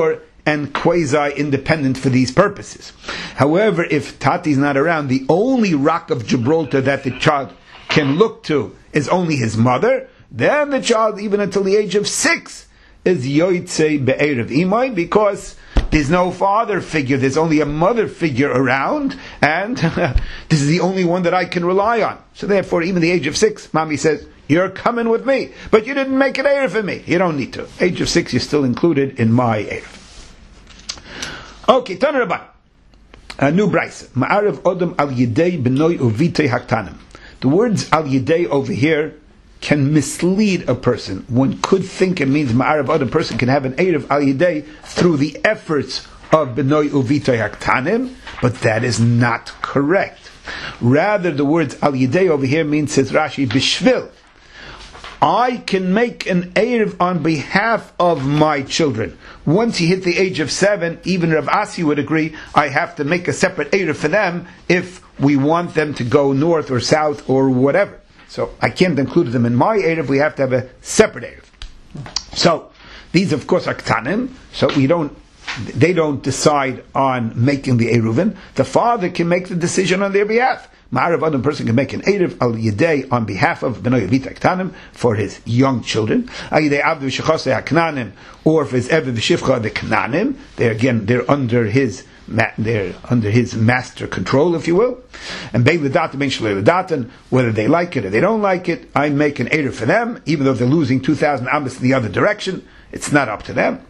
and quasi-independent for these purposes. However, if Tati is not around, the only rock of Gibraltar that the child can look to is only his mother, then the child, even until the age of six, is Yoitze Be'erev Imai, because there's no father figure, there's only a mother figure around, and this is the only one that I can rely on. So therefore, even the age of six, Mommy says, you're coming with me, but you didn't make an Erev for me. You don't need to. Age of six, you're still included in my Erev. Okay, Tana Rabban. A new Braisa. Ma'arav Odom al Yidei B'noi Uvitei Haktanim. The words al Yidei over here can mislead a person. One could think it means Ma'arav Odom, person can have an Erev al Yidei through the efforts of B'noi Uvitei Haktanim, but that is not correct. Rather, the words al Yidei over here means, says Rashi, Bishvil. I can make an Erev on behalf of my children. Once you hit the age of seven, even Rav Asi would agree, I have to make a separate Erev for them if we want them to go north or south or whatever. So I can't include them in my Erev, we have to have a separate Erev. So, these of course are Ktanim, so we don't, they don't decide on making the Eruvin. The father can make the decision on their behalf. Ma'arav Adam person can make an Erev al Yidei on behalf of B'nai Uvitei Haktanim for his young children. Al Yidei Avdu V'Shechosei HaKnanim, or for his Eved V'Shivcha the Knanim. They again, they're under his they're under his master control, if you will. And Bein L'Datan, Bein Shlei L'Datan, whether they like it or they don't like it, I make an Erev for them, even though they're losing two thousand Amos in the other direction. It's not up to them.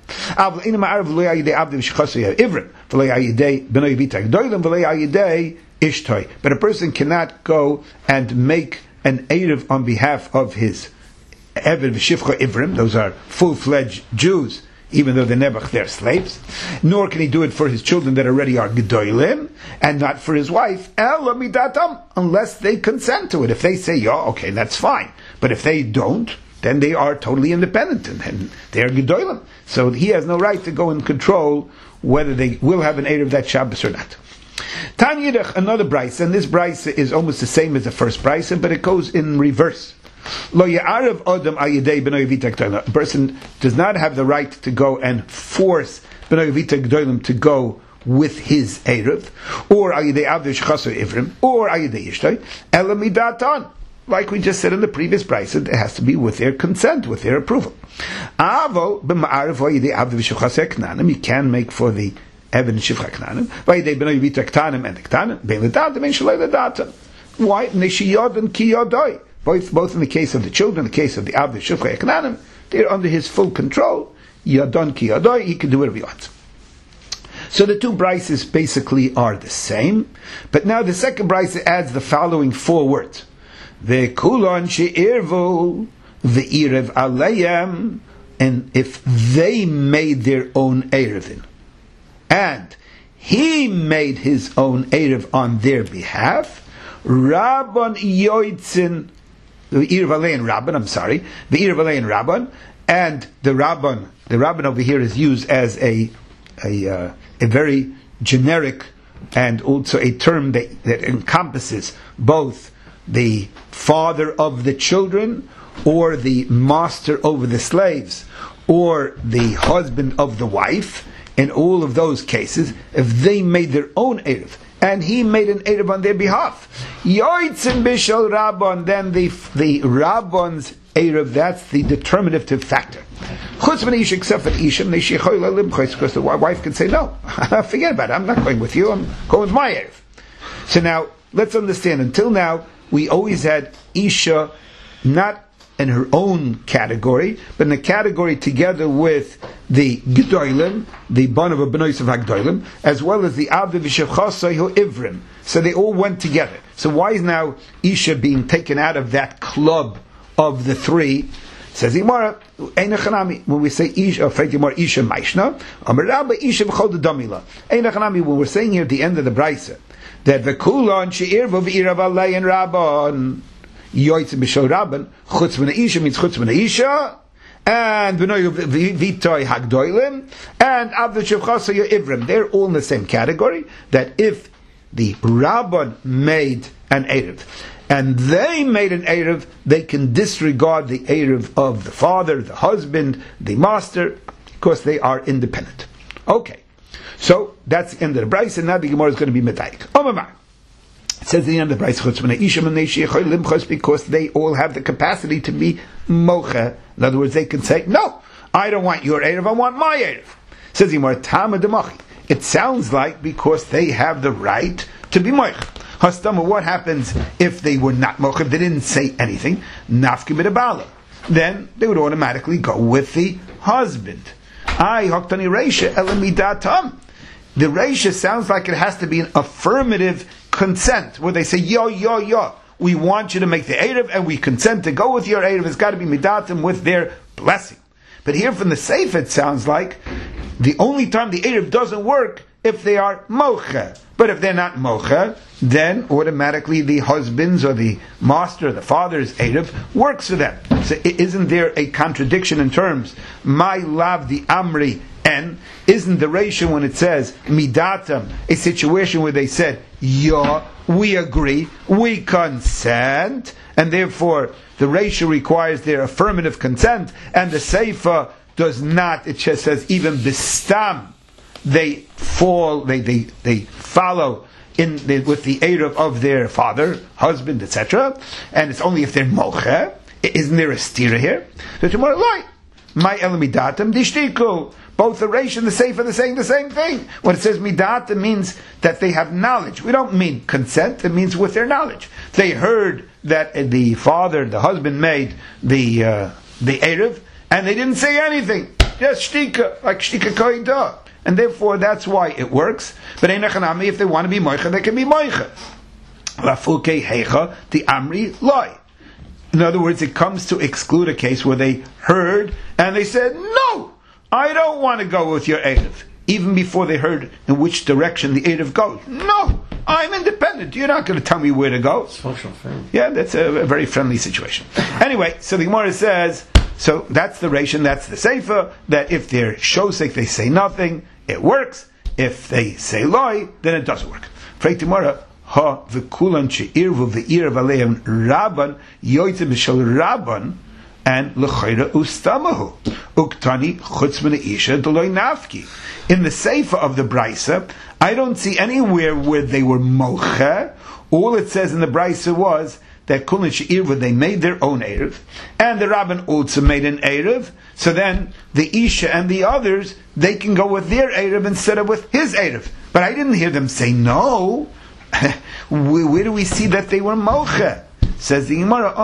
But a person cannot go and make an Erev on behalf of his Eved V'Shivcha Ivrim, those are full-fledged Jews, even though they're never they're slaves. Nor can he do it for his children that already are Gedolim, and not for his wife, Ela Midatam, unless they consent to it. If they say, yeah, okay, that's fine. But if they don't, then they are totally independent, and they are Gedolim. So he has no right to go and control whether they will have an Erev that Shabbos or not. Tan Yidach, another Braisa, and this Braisa is almost the same as the first Braisa, but it goes in reverse. Lo Ya'arav Odom al Yidei B'nai Uvitei Haktanim. A person does not have the right to go and force B'nai Uvitei Haktanim to go with his Erev, or al Yidei Avdu Shechasei Ivrim, or al Yidei Ishtoi, Ela Midatan. Like we just said in the previous Braisa, it has to be with their consent, with their approval. Avo b'ma'arav al Yidei Avdu Shechasei Knanim, you can make for the Even Shivcha Knanim, Vayidei B'nai Uvitei Haktanim and Knanim, Bein L'Datan, Bein Shlei L'Datan. Why? Neshiyod and Kiyodoi. Both, both in the case of the children, in the case of the Avdu Shivcha Knanim, they're under his full control. Yodon Kiyodoi, he can do whatever he wants. So the two Brises basically are the same, but now the second Brise adds the following four words. Ve'kulon she'irvu ve'irev aleyem, and if they made their own Erevin, and he made his own Erev on their behalf, Rabban Yoitzin, the Erev Alein Rabban, I'm sorry, the Erev Alein Rabban, and the Rabban, the Rabban over here is used as a a, uh, a very generic and also a term that, that encompasses both the father of the children, or the master over the slaves, or the husband of the wife. In all of those cases, if they made their own Erev, and he made an Erev on their behalf, Yoitzin Bishal Rabban, then the, the Rabban's Erev, that's the determinative factor. Chutz v'neish, except for Isham, because the wife can say, no, forget about it, I'm not going with you, I'm going with my Erev. So now, let's understand, until now, we always had Isha not in her own category, but in a category together with the Gedolim, the Banav of Benois of Hagdolim, as well as the Avdu V'Shevchasei Hu Ivrim. So they all went together. So why is now Isha being taken out of that club of the three? Says Gemara, Einachanami, when we say Isha, Gemara Isha Maishna, Amar Rabba Isha V'Chol Damila. Einachanami, when we're saying here at the end of the Braisa, that V'Kulon She'irvu V'Irav Alei and Rabban, Yoitzim B'Shol Rabban, Chutz V'Na Isha means Chutz V'Na Isha, and B'nai Uvitei Haktanim, and Avdu Shevchasei Ivrim. They're all in the same category, that if the Rabban made an Erev, and they made an Erev, they can disregard the Erev of the father, the husband, the master, because they are independent. Okay, so that's the end of the Bryce, and now the Gemara is going to be Medayik. Omamar. It says at the end of the Bryce, because they all have the capacity to be mocha. In other words, they can say, no, I don't want your Erev, I want my Erev. Says the Gemara, Tama Demachi. It sounds like because they have the right to be mocha. Hastama, what happens if they were not mocha, if they didn't say anything? Nafki b'dabala. Then they would automatically go with the husband. I hoktani reisha elamidatam. The reisha sounds like it has to be an affirmative consent, where they say, yo, yo, yo, we want you to make the Erev, and we consent to go with your Erev. It's got to be midatim with their blessing. But here from the Seif, it sounds like the only time the Erev doesn't work if they are mocha. But if they're not mocha, then automatically the husband's or the master, the father's Erev works for them. So isn't there a contradiction in terms? My love the Amri, and isn't the ratio when it says midatam a situation where they said, yeah, we agree, we consent, and therefore the ratio requires their affirmative consent, and the Seifa does not, it just says even bistam, they fall, they they, they follow in the, with the Erev of their father, husband, et cetera, and it's only if they're mocha. Isn't there a stira here? So tomorrow, like my elamidatam dishtiku. Both the Reish and the Sefer are saying the same thing. When it says midatam means that they have knowledge. We don't mean consent. It means with their knowledge. They heard that the father, the husband, made the uh, the Erev, and they didn't say anything. Just shtika, like shtika koidah. And therefore, that's why it works. But einachanami, if they want to be moicha, they can be moicha. Lafuke heicha, the amri loy. In other words, it comes to exclude a case where they heard and they said, no, I don't want to go with your Erev. Even before they heard in which direction the Erev goes. No, I'm independent. You're not going to tell me where to go. Social friend. Yeah, that's a, a very friendly situation. Anyway, so the Gemara says, so that's the ration, that's the Sefer, that if they're shosek, they say nothing, it works. If they say loy, then it doesn't work. Freit Gemara, ha v'kulan she'irvu v'irav aleim rabban yoytzim b'shal rabban and l'chayra ustamahu uktani chutz min isha d'loy nafki. In the Sefer of the Brisa, I don't see anywhere where they were mocha. All it says in the Brisa was that kulan she'irvu, they made their own erev, and the rabban also made an erev. So then the isha and the others, they can go with their erev instead of with his erev. But I didn't hear them say no. Where do we see that they were mocha? Says the Gemara,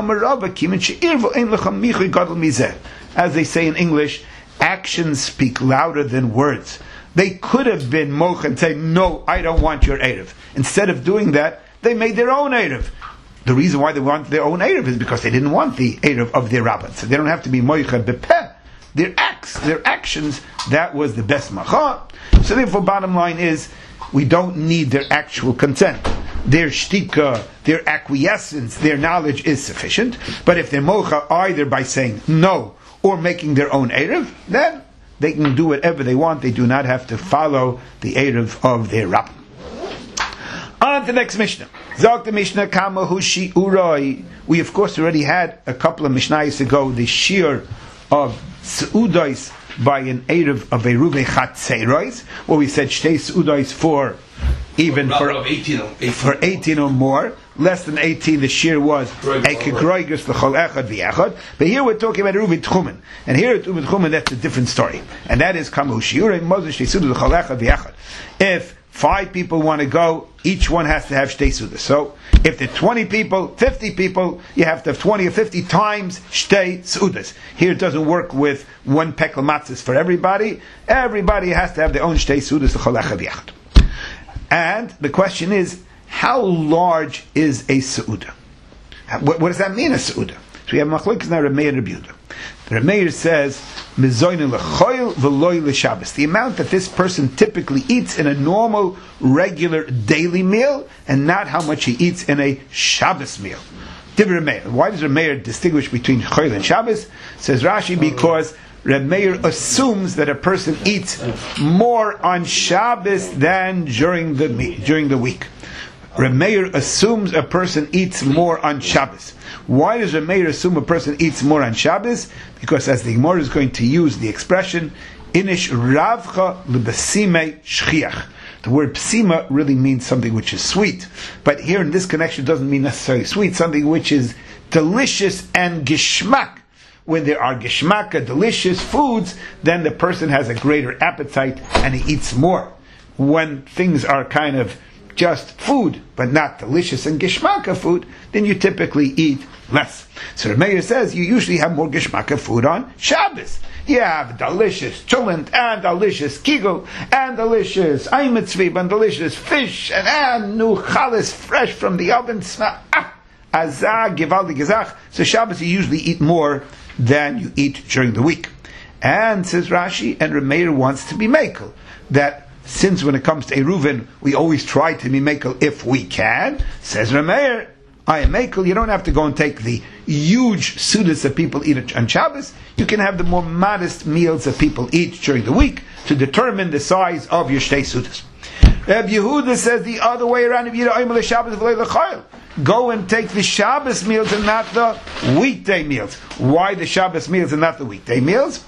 as they say in English, actions speak louder than words. They could have been mocha and say, no, I don't want your erev. Instead of doing that, they made their own erev. The reason why they want their own erev is because they didn't want the erev of their rabbin. So they don't have to be mocha bepeh. Their acts, their actions, that was the best macha. So therefore, bottom line is, we don't need their actual consent. Their shtika, their acquiescence, their knowledge is sufficient. But if they're mocha either by saying no or making their own erev, then they can do whatever they want. They do not have to follow the erev of their rabbin. On to the next Mishnah. Zog the Mishnah Kama Hushi Uroi. We of course already had a couple of Mishnayos ago the shir of Seudais by an erev of a Ruve Chatzerois, where we said Shtei Seudais for even for eighteen, for eighteen or more. Less than eighteen, the shir was a Kegroigus l'chol echad v'echad. But here we're talking about Ruve Tchumen, and here at Ruve Tchumen that's a different story, and that is Kama Hushi Uroi Moses Shtei Seudais l'chol echad v'echad. If five people want to go, each one has to have Shtei Sudas. So, if there are twenty people, fifty people, you have to have twenty or fifty times Shtei Sudas. Here it doesn't work with one pekel matzahs for everybody. Everybody has to have their own Shtei Sudas. And the question is, how large is a Seudah? What, what does that mean, a Seudah? So we have Machlokes now Rameir and Rebuda. The Rameir says, the amount that this person typically eats in a normal, regular, daily meal, and not how much he eats in a Shabbos meal. Why does Rameir distinguish between Choil and Shabbos? Says Rashi, because Rameir assumes that a person eats more on Shabbos than during the during the week. Rameir assumes a person eats more on Shabbos. Why does Rameir assume a person eats more on Shabbos? Because as the Gemara is going to use the expression, Inish ravcha lebesime shchiach. The word psima really means something which is sweet, but here in this connection it doesn't mean necessarily sweet, something which is delicious and gishmak. When there are gishmaka, delicious foods, then the person has a greater appetite and he eats more. When things are kind of just food, but not delicious and gishmaka food, then you typically eat less. So the mayor says you usually have more gishmaka food on Shabbos. You have delicious cholent and delicious kigel and delicious aymitzvib and delicious fish and, and new chalas fresh from the oven. Ah, azah givaldi gezach. So Shabbos you usually eat more than you eat during the week. And says Rashi, and Rameir wants to be mekel, that since when it comes to Eruvin, we always try to be mekel if we can. Says Rameir, I am mekel, you don't have to go and take the huge sudas that people eat on Shabbos. You can have the more modest meals that people eat during the week to determine the size of your shtei sudas. Rabbi Yehuda says the other way around. Go and take the Shabbos meals and not the weekday meals. Why the Shabbos meals and not the weekday meals?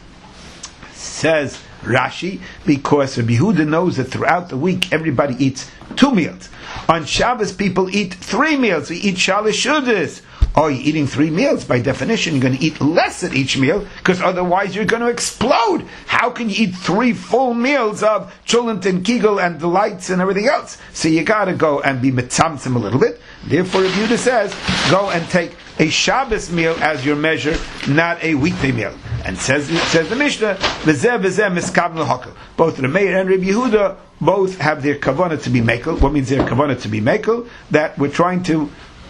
Says Rashi, because Rabbi Yehuda knows that throughout the week everybody eats two meals. On Shabbos people eat three meals. We eat shalish shudas. Oh, you're eating three meals. By definition, you're going to eat less at each meal, because otherwise you're going to explode. How can you eat three full meals of cholent and kigel and delights and everything else? So you got to go and be mitzamtzim a little bit. Therefore, Rabbi Yehuda says, go and take a Shabbos meal as your measure, not a weekday meal. And says says the Mishnah, v'zeh v'zeh miskav l'hakel. Both the Meir and Rabbi Yehuda both have their kavanah to be mekel. What means their kavanah to be mekel? That we're trying to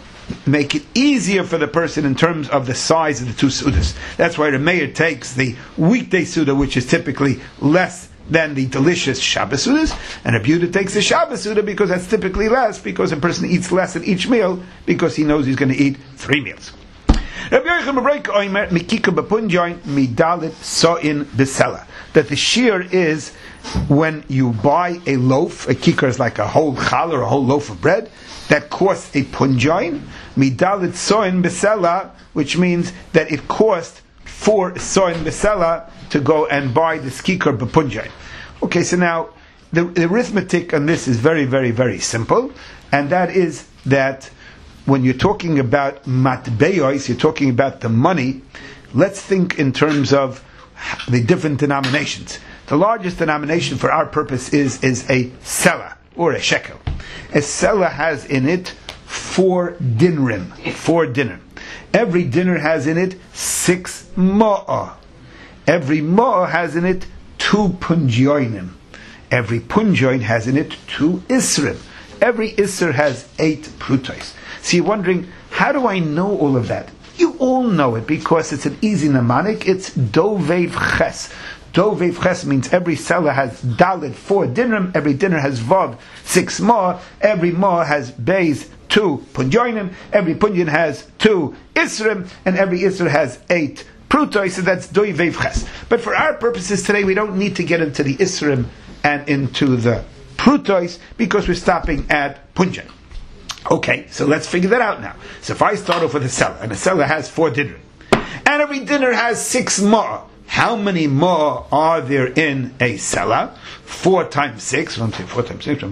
make it easier for the person in terms of the size of the two sudas. That's why the Meir takes the weekday suda, which is typically less than the delicious Shabbos sudas, and Rabbi Yehuda takes the Shabbos suda because that's typically less, because a person eats less at each meal because he knows he's going to eat three meals. Rabbi Yochanan Bereik Omer mikika bepunjoin midalit so'in besela. That the shear is when you buy a loaf, a kikar is like a whole chal or a whole loaf of bread, that costs a punjoin, midalit so'in besela, which means that it cost four so'in besela to go and buy the kikar bepunjoin. Okay, so now the, the arithmetic on this is very, very, very simple, and that is that when you're talking about matbeyos, you're talking about the money. Let's think in terms of the different denominations. The largest denomination for our purpose is, is a selah, or a shekel. A selah has in it four dinrim, four dinner. Every dinner has in it six ma'ah. Every ma'ah has in it two punjoinim. Every punjoin has in it two isrim. Every isr has eight prutos. So you're wondering, how do I know all of that? You all know it because it's an easy mnemonic. It's dovev ches. Dovev ches means every selah has dalit, four dinner. Every dinner has vav, six ma. Every ma has beis, two punjoinim. Every punjoin has two isrim. And every isr has eight prutos. So that's dovev ches. But for our purposes today, we don't need to get into the isrim and into the prutos because we're stopping at punjoin. Okay, so let's figure that out now. So if I start off with a seller, and a seller has four dinner, and every dinner has six ma'ah, how many ma'ah are there in a seller? Four times six. Four times six.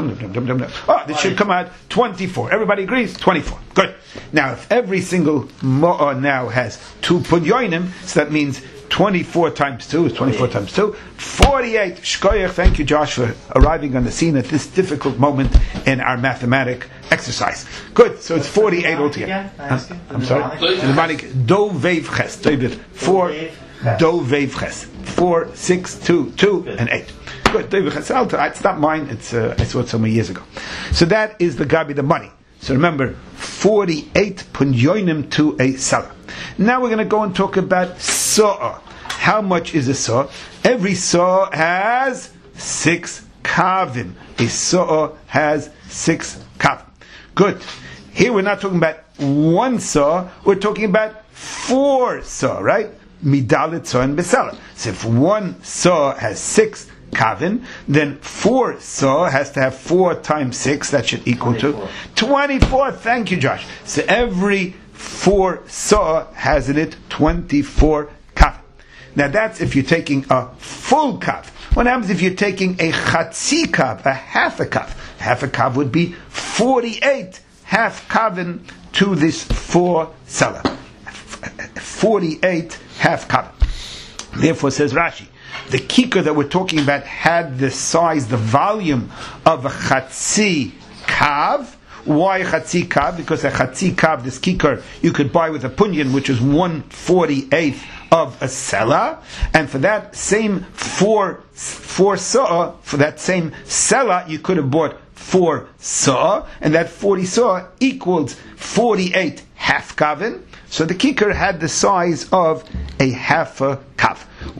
Oh, this should come out twenty-four. Everybody agrees? twenty-four. Good. Now, if every single ma'ah now has two punyoinim, so that means twenty-four times two is twenty-four times two. forty-eight. Shkoyach. Thank you, Josh, for arriving on the scene at this difficult moment in our mathematic exercise. Good. So it's forty-eight altogether. I'm, I'm sorry. The mnemonic dovev ches. Four dovev ches. Four, six, two, two, and eight. Good. Dovev ches. It's not mine. It's uh, I saw it so many years ago. So that is the gabi, the money. So remember, forty-eight punyoinim to a salah. Now we're going to go and talk about sa'ah. How much is a sa'ah? Every sa'ah has six kavim. A sa'ah has six kavim. Good. Here we're not talking about one sa'ah, we're talking about four sa'ah, right? Midalit sa'ah and besala. So if one sa'ah has six kavim, then four sa'ah has to have four times six, that should equal twenty-four. To twenty-four. Thank you, Josh. So every four sa'ah has in it twenty-four kavim. Now that's if you're taking a full kav. What happens if you're taking a chatzi kav, a half a kav? Half a kav would be forty-eight half kavin to this four seller. forty-eight half kavin. Therefore, says Rashi, the kikar that we're talking about had the size, the volume of a chatzi kav. Why chatzi kav? Because a chatzi kav, this kikar, you could buy with a punyan, which is one forty-eighth of a selah, and for that same four four sa'ah, for that same selah, you could have bought four sa'ah, and that forty sa'ah equals forty-eight half kavin. So the kikar had the size of a half a kav.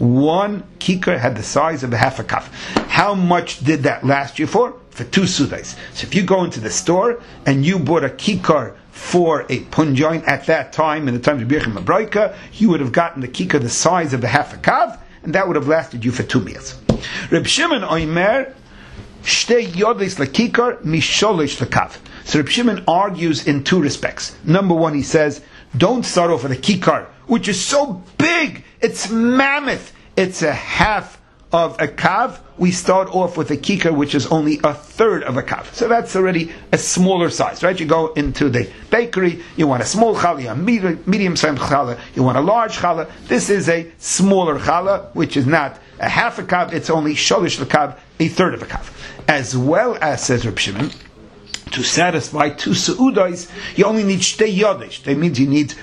One kikar had the size of a half a kav. How much did that last you for? For two sudas. So if you go into the store and you bought a kikar for a punjoin at that time, in the time of Birchim Abroika, you would have gotten the kikar the size of a half a kav, and that would have lasted you for two meals. Reb Shimon Oimer, shtei yodeis lekikar misholish lekav. So Reb Shimon argues in two respects. Number one, he says, don't start off with a kikar, which is so big, it's mammoth, it's a half of a kav. We start off with a kikar which is only a third of a kav. So that's already a smaller size, right? You go into the bakery, you want a small challah, a medium-sized challah, you want a large challah. This is a smaller challah, which is not a half a kav, it's only sholish l'kav, a third of a kav. As well as, says Reb Shimon, to satisfy two seudos, you only need shtei yodesh. That means you need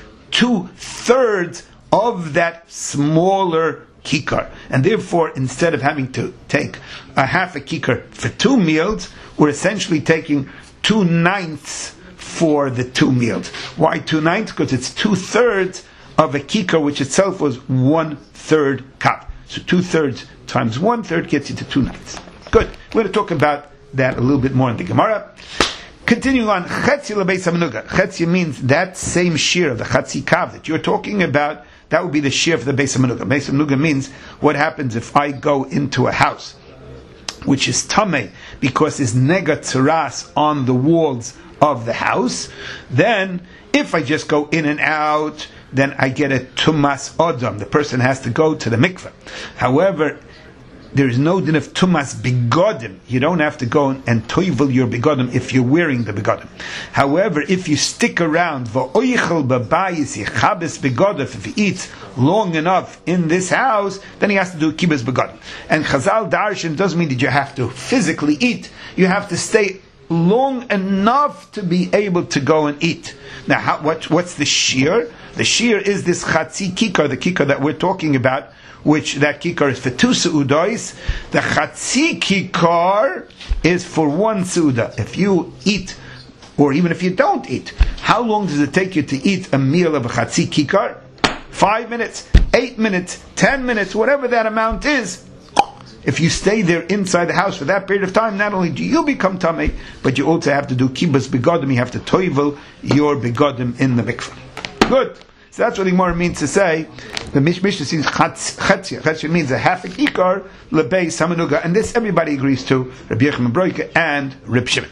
two-thirds of that smaller kikar. And therefore, instead of having to take a half a kikar for two meals, we're essentially taking two-ninths for the two meals. Why two-ninths? Because it's two-thirds of a kikar, which itself was one-third kav. So two-thirds times one-third gets you to two-ninths. Good. We're going to talk about that a little bit more in the Gemara. Continuing on, Chetzi lebeis hamenuga. Chetzi means that same shear of the Chetzi kav that you're talking about, that would be the shear for the beis hamenuga. Beis hamenuga means what happens if I go into a house which is tamei because there's nega tzaras on the walls of the house, then if I just go in and out, then I get a tumas odom. The person has to go to the mikveh. However, there is no din of tumas bigodim. You don't have to go and toivel your bigodim if you're wearing the bigodim. However, if you stick around, v'oichel b'bayis yichabes bigodim, if he eats long enough in this house, then he has to do kibbutz bigodim. And Chazal Darshan doesn't mean that you have to physically eat. You have to stay long enough to be able to go and eat. Now, how, what, what's the shear? The shear is this chatzi kikar, the kikar that we're talking about, which that kikar is for two seudos. The chatzi kikar is for one seuda. If you eat, or even if you don't eat, how long does it take you to eat a meal of a chatzi kikar? Five minutes, eight minutes, ten minutes, whatever that amount is. If you stay there inside the house for that period of time, not only do you become tamei, but you also have to do kibbutz begodim. You have to toivel your begodim in the mikveh. Good. So that's what the Gemara means to say. The Mishnah says chatzia. Chatzia means a half a kikar lebeis hamenuga, and this everybody agrees to. Rabbi Yochanan Broika and Reb Shimon.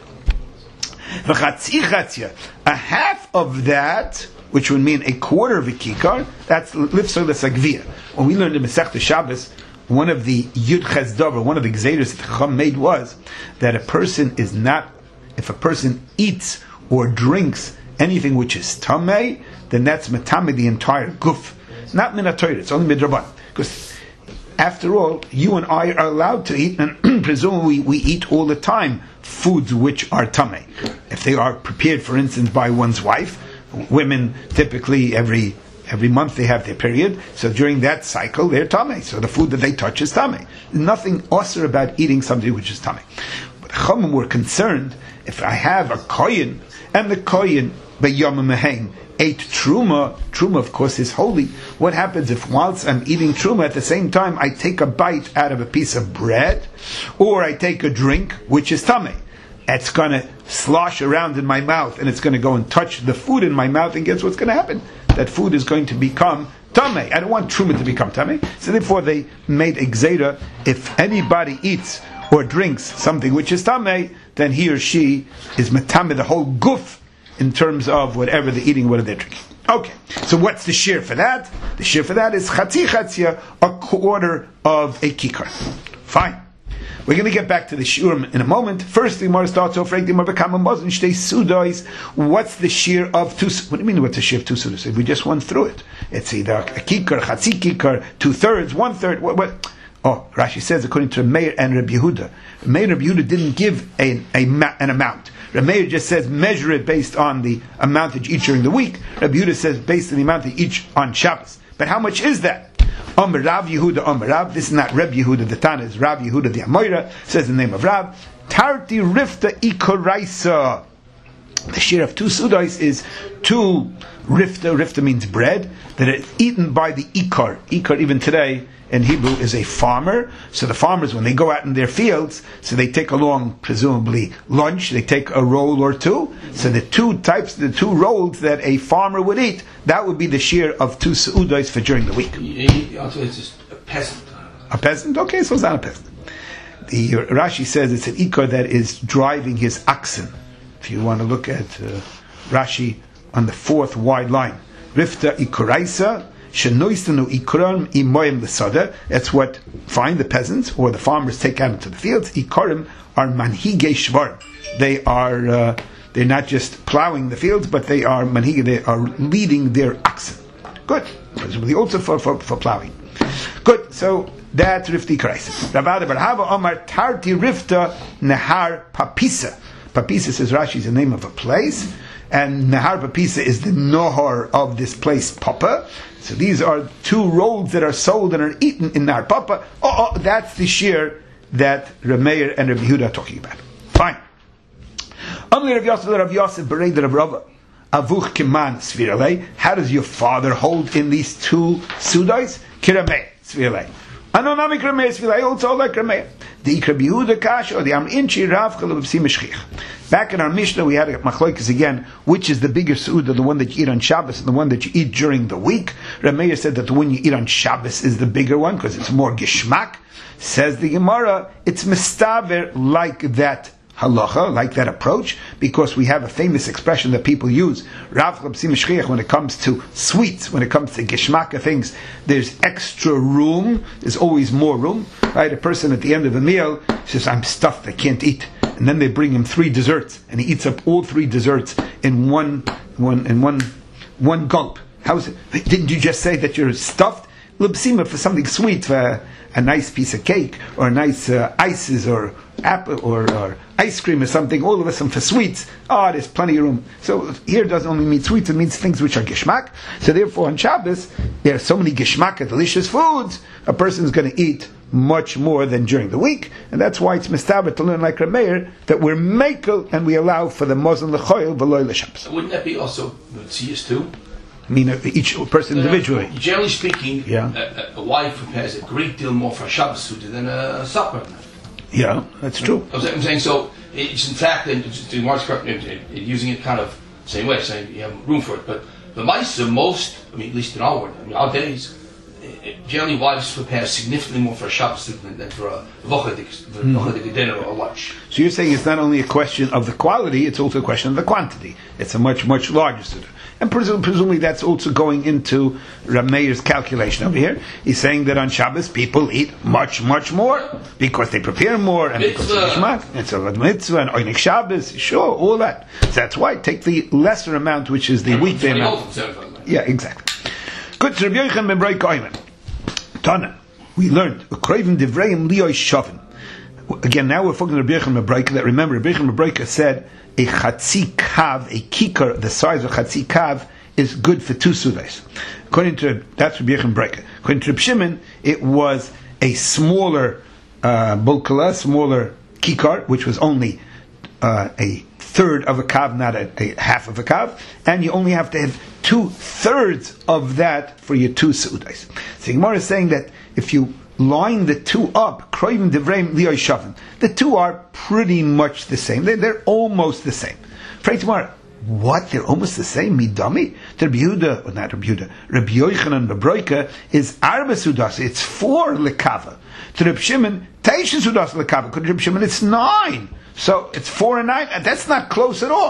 The chatzi chatzia, a half of that, which would mean a quarter of a kikar, that's lifsor l'sagvia. When we learned in Masechta Shabbos, one of the Yud Ches Dover, one of the Gzeiros that the Chacham made was that a person is not, if a person eats or drinks anything which is tamei, then that's matame the entire guf. Not minatoir, it's only midraban. Because after all, you and I are allowed to eat, and presumably we eat all the time foods which are tamei. If they are prepared, for instance, by one's wife, women typically every Every month they have their period, so during that cycle they're tamei. So the food that they touch is tamei. Nothing osur about eating something which is tamei. But the Chachamim were concerned if I have a kohen and the kohen b'yom mehem ate truma. Truma, of course, is holy. What happens if whilst I'm eating truma at the same time I take a bite out of a piece of bread, or I take a drink which is tamei? It's going to slosh around in my mouth, and it's going to go and touch the food in my mouth, and guess what's going to happen? That food is going to become tamei. I don't want truma to become tamei. So therefore they made a gzeira, if anybody eats or drinks something which is tamei, then he or she is matame the whole guf in terms of whatever they're eating, whatever they're drinking. Okay, so what's the shear for that? The shear for that is chatzi chatzia, a quarter of a kikar. Fine. We're going to get back to the shiurim in a moment. First, the Gemara starts off, what's the shear of two, what do you mean what's the shear of two sudas? We just went through it. It's either a kikar, chatzi kikar, two thirds, one third, what, what? Oh, Rashi says, according to Meir and Rabbi Yehuda, Meir and Rabbi Yehuda didn't give a, a, an amount. Rabbi Meir just says, measure it based on the amount that you eat during the week. Rabbi Yehuda says, based on the amount that you eat on Shabbos. But how much is that? Omer Rav Yehuda, Omer Rav. This is not Reb Yehuda the Tana, it's Rav Yehuda the Amoira. Says the name of Rav. Tarti Rifta Ikoraisa. The shear of two sudais is two Rifta. Rifta means bread that is eaten by the Ikar. Ikar even today in Hebrew is a farmer. So the farmers, when they go out in their fields, so they take along presumably lunch. They take a roll or two. So the two types, the two rolls that a farmer would eat, that would be the shear of two seudais for during the week. It's just a peasant. A peasant? Okay, so it's not a peasant. The Rashi says it's an ikar that is driving his oxen. If you want to look at uh, Rashi on the fourth wide line, Rifta ikaraisa. That's what, fine, the peasants or the farmers take out into the fields. Ikarim are manhige shvar. They are uh, they're not just plowing the fields, but they are manhige. They are leading their oxen. Good, presumably also for, for, for plowing. Good. So that's Rifti Kreis. Rabbi Barhava Omar Tarti Rifta Nehar Papisa. Papisa, says Rashi, is the name of a place, and Nehar Papisa is the nohar of this place, Papa. So these are two rolls that are sold and are eaten in Nehar Papa. Oh, oh, that's the shear that Rav Meir and Rav Yehuda are talking about. Fine. Amli Rav Yosef, Rav Yosef, Bereid Rav Rava. Avuch Kiman Sviralei. How does your father hold in these two sudais? Kiramei Sviralei. Anonamic Ramei Sviralei, also like Ramei. The Ikra Yehuda Kash or the Am Inchi Rav Chalabsim Meshchich. Back in our Mishnah, we had a machlokas again, which is the bigger suuda, the one that you eat on Shabbos and the one that you eat during the week. Rav Meir said that the one you eat on Shabbos is the bigger one because it's more gishmak. Says the Gemara, it's mistaver like that halacha, like that approach, because we have a famous expression that people use, Rav Chalabsim Meshchich, when it comes to sweets, when it comes to gishmaka things, there's extra room, there's always more room, right? A person at the end of a meal says, I'm stuffed, I can't eat. And then they bring him three desserts, and he eats up all three desserts in one, one, in one, one gulp. How is it? Didn't you just say that you're stuffed? Lubsima for something sweet, for a nice piece of cake, or a nice uh, ices, or apple, or, or ice cream, or something. All of us, and for sweets, oh, there's plenty of room. So here it doesn't only mean sweets; it means things which are gishmak. So therefore, on Shabbos, there are so many gishmak, delicious foods. A person is going to eat much more than during the week, and that's why it's mistaber to learn like Rav Meir that we're mekel and we allow for the mozon lechoil v'loy l'shabbos. Wouldn't that be also tziyus too? I mean, each person individually. Uh, generally speaking, yeah. a, a wife prepares a great deal more for a Shabbos suda than a supper. Yeah, that's true. I'm saying so. It's in fact, and to Mark's correct, using it kind of the same way, saying you have room for it. But the mice, most, I mean, at least in our world, I mean, our days. Generally, wives prepare significantly more for a Shabbos than, than for a vochadik mm. dinner or a lunch. So you're saying it's not only a question of the quality, it's also a question of the quantity. It's a much, much larger suda. And presum- presumably that's also going into Rav Meir's calculation over here. He's saying that on Shabbos people eat much, much more because they prepare more and mitzvah. Because of Gishmak. It's a mitzvah and Oynik Shabbos, sure, all that. So that's why take the lesser amount, which is the and weekday amount. Yeah, exactly. Good. So Rabbi Yochanan ben Broika Oyman. Tana, we learned again. Now we're focusing on Rabbi Yochanan ben Broika. That remember, Rabbi Yochanan ben Broika said a chatzi kav, a kikar the size of chatzi kav, is good for two sudas. According to that's Rabbi Yochanan ben Broika. According to Reb Shimon, it was a smaller uh, bulkala, smaller kikar, which was only uh, a third of a kav, not a, a half of a kav, and you only have to have two thirds of that for your two seudas. So Gemara is saying that if you line the two up, the two are pretty much the same. They're, they're almost the same. Pray tomorrow. What? They're almost the same? Midami? To Rabbi Yehuda, or not Rabbi Yehuda, Rabbi Yochanan ben Broika is arba sudas. It's four lekava. To Rabbi Shimon, teisha sudas lekava. To Rabbi Shimon, it's nine. So it's four and nine. That's not close at all.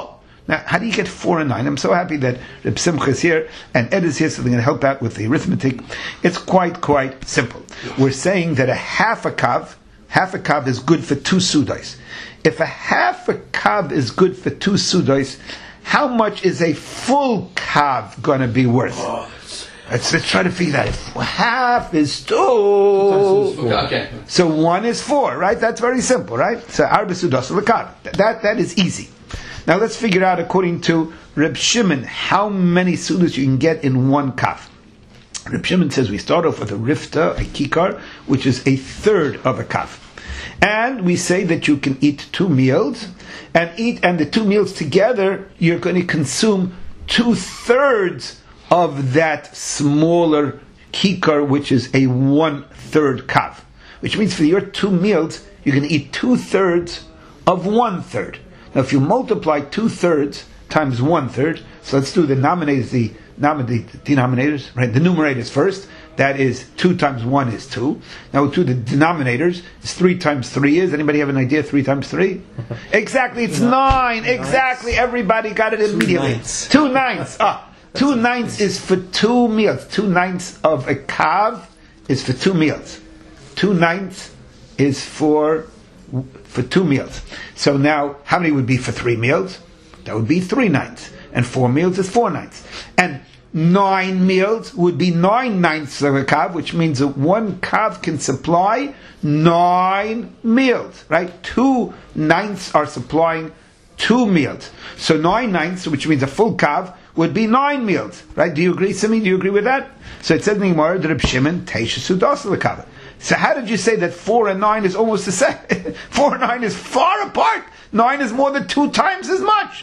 Now, how do you get four and nine? I'm so happy that Reb Simcha is here and Ed is here, so they're going to help out with the arithmetic. It's quite, quite simple. We're saying that a half a kav, half a kav is good for two sudais. If a half a kav is good for two sudais, how much is a full kav going to be worth? Oh, let's, let's try to figure that out. If half is two, okay. So one is four, right? That's very simple, right? So arba sudas l'kav. That that is easy. Now let's figure out, according to Reb Shimon, how many sudas you can get in one kav. Reb Shimon says we start off with a rifta, a kikar, which is a third of a kav. And we say that you can eat two meals, and eat, and the two meals together, you're going to consume two thirds of that smaller kikar, which is a one third kav. Which means for your two meals, you're going to eat two thirds of one third. Now, if you multiply two thirds times one third, so let's do the denominators, the, the denominators, right? The numerators first. That is two times one is two. Now we'll do the denominators. It's three times three is. Anybody have an idea? Three times three? Exactly, it's no. nine. Exactly, everybody got it immediately. Two ninths. Two ninths. Ah, two ninths is for two meals. Two ninths of a kav is for two meals. Two ninths is for for two meals. So now, how many would be for three meals? That would be three ninths. And four meals is four ninths. And nine meals would be nine ninths of a kav, which means that one kav can supply nine meals, right? Two ninths are supplying two meals. So nine ninths, which means a full kav, would be nine meals, right? Do you agree, Simi? Do you agree with that? So it says in the Gemara, Reb Shimon, Teisha Sudas l'kav. So how did you say that four and nine is almost the same? Four and nine is far apart. Nine is more than two times as much.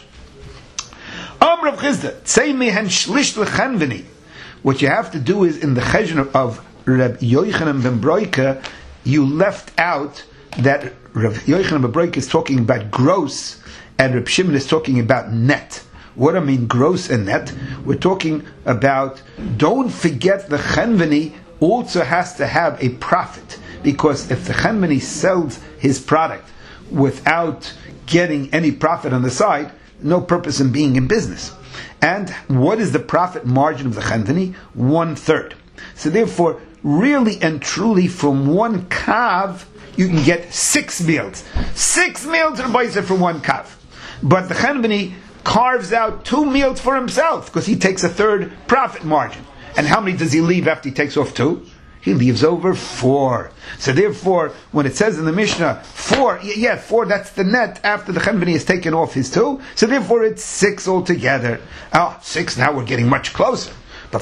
Amr of Chizda, say mehen shlish lechanveni. What you have to do is in the cheshbon of Reb Yochanan ben Broika, you left out that Reb Yochanan ben Broika is talking about gross, and Reb Shimon is talking about net. What I mean, gross and net? We're talking about. Don't forget the chanveni also has to have a profit, because if the chanveni sells his product without getting any profit on the side, no purpose in being in business. And what is the profit margin of the chanveni? One third. So therefore, really and truly, from one kav, you can get six meals. Six meals are boised for one kav. But the chanveni carves out two meals for himself, because he takes a third profit margin. And how many does he leave after he takes off two? He leaves over four. So therefore, when it says in the Mishnah, four, yeah, four, that's the net after the chanveni has taken off his two. So therefore, it's six altogether. Oh, six, now we're getting much closer. But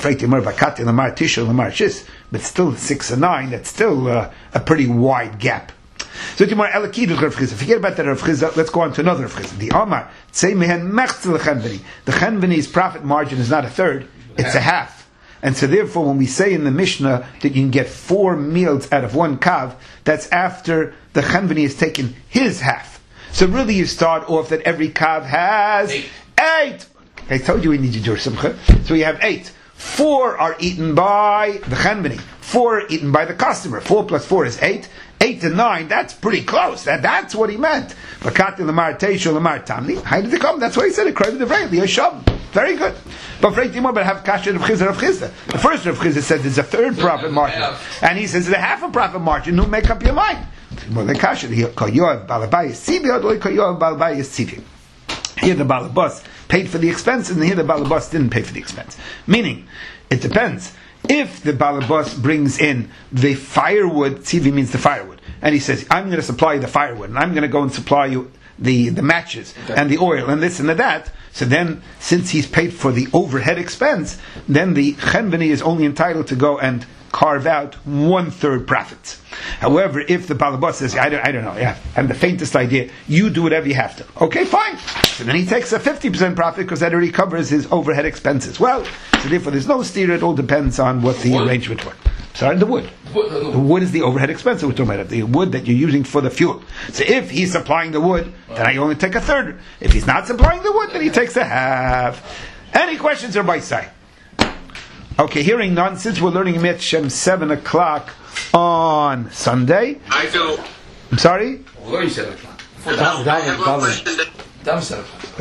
still six and nine, that's still uh, a pretty wide gap. So forget about that Rav Chizda, let's go on to another Rav Chizda. The Omar, say mehen mechzel the chanveni. The chanveni's profit margin is not a third, it's a half. And so therefore, when we say in the Mishnah that you can get four meals out of one kav, that's after the chanveni has taken his half. So really you start off that every kav has eight. eight. I told you we need to do simcha. So we have eight. Four are eaten by the chanveni. Four are eaten by the customer. Four plus four is eight. Eight and nine, that's pretty close. That, that's what he meant. Bakati lemar teishu lemar tamli. How did it come? That's why he said it. Credit the vrei, liyasham. Very good. But Frei Timor, but have kasha Rav Chizda, Rav Chizda. The first Rav Chizda said there's a third profit margin, and he says there's a half a profit margin. No, make up your mind. Well, the kasha the koyov balabayis sivi or koyov balabayis sivi. Here the balabas paid for the expense, and here the balabas didn't pay for the expense. Meaning, it depends. If the balabas brings in the firewood, tzivi means the firewood, and he says, I'm going to supply you the firewood, and I'm going to go and supply you the, the matches, okay, and the oil, and this and the that, so then, since he's paid for the overhead expense, then the chanveni is only entitled to go and carve out one-third profits. However, if the balabas says, I don't, I don't know, yeah, I have the faintest idea, you do whatever you have to. Okay, fine. So then he takes a fifty percent profit because that already covers his overhead expenses. Well, so therefore there's no steer, it all depends on what the wood. arrangement was. Sorry, the wood. The wood is the overhead expense that we're talking about, the wood that you're using for the fuel. So if he's supplying the wood, then I only take a third. If he's not supplying the wood, then he takes a half. Any questions or by side? Okay, hearing none, since we're learning Met Shem seven o'clock on Sunday. I do. I'm sorry? We're learning seven o'clock. I have one question. That was seven o'clock.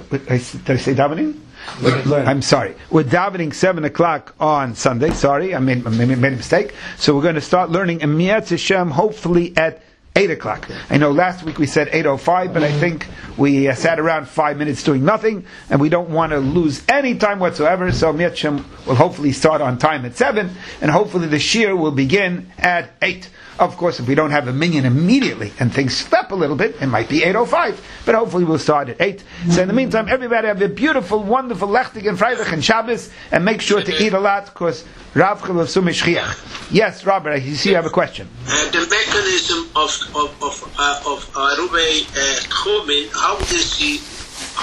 did I say davening? I'm sorry. We're davening seven o'clock on Sunday. Sorry, I made, I made a mistake. So we're going to start learning in Miyat Hashem, hopefully at eight o'clock. I know last week we said eight oh five, but I think we uh, sat around five minutes doing nothing, and we don't want to lose any time whatsoever. So Miyat Hashem will hopefully start on time at seven, and hopefully the shir will begin at eight. Of course, if we don't have a minyan immediately and things step a little bit, it might be eight oh five, but hopefully we'll start at eight. So in the meantime, everybody have a beautiful, wonderful Lechtig and Freitag and Shabbos, and make sure to eat a lot, because Rav Chil of Sumish Chiach. Yes, Robert, I see you have a question. Uh, the mechanism of of of, uh, of uh, Rubai uh, Tchumen, how does he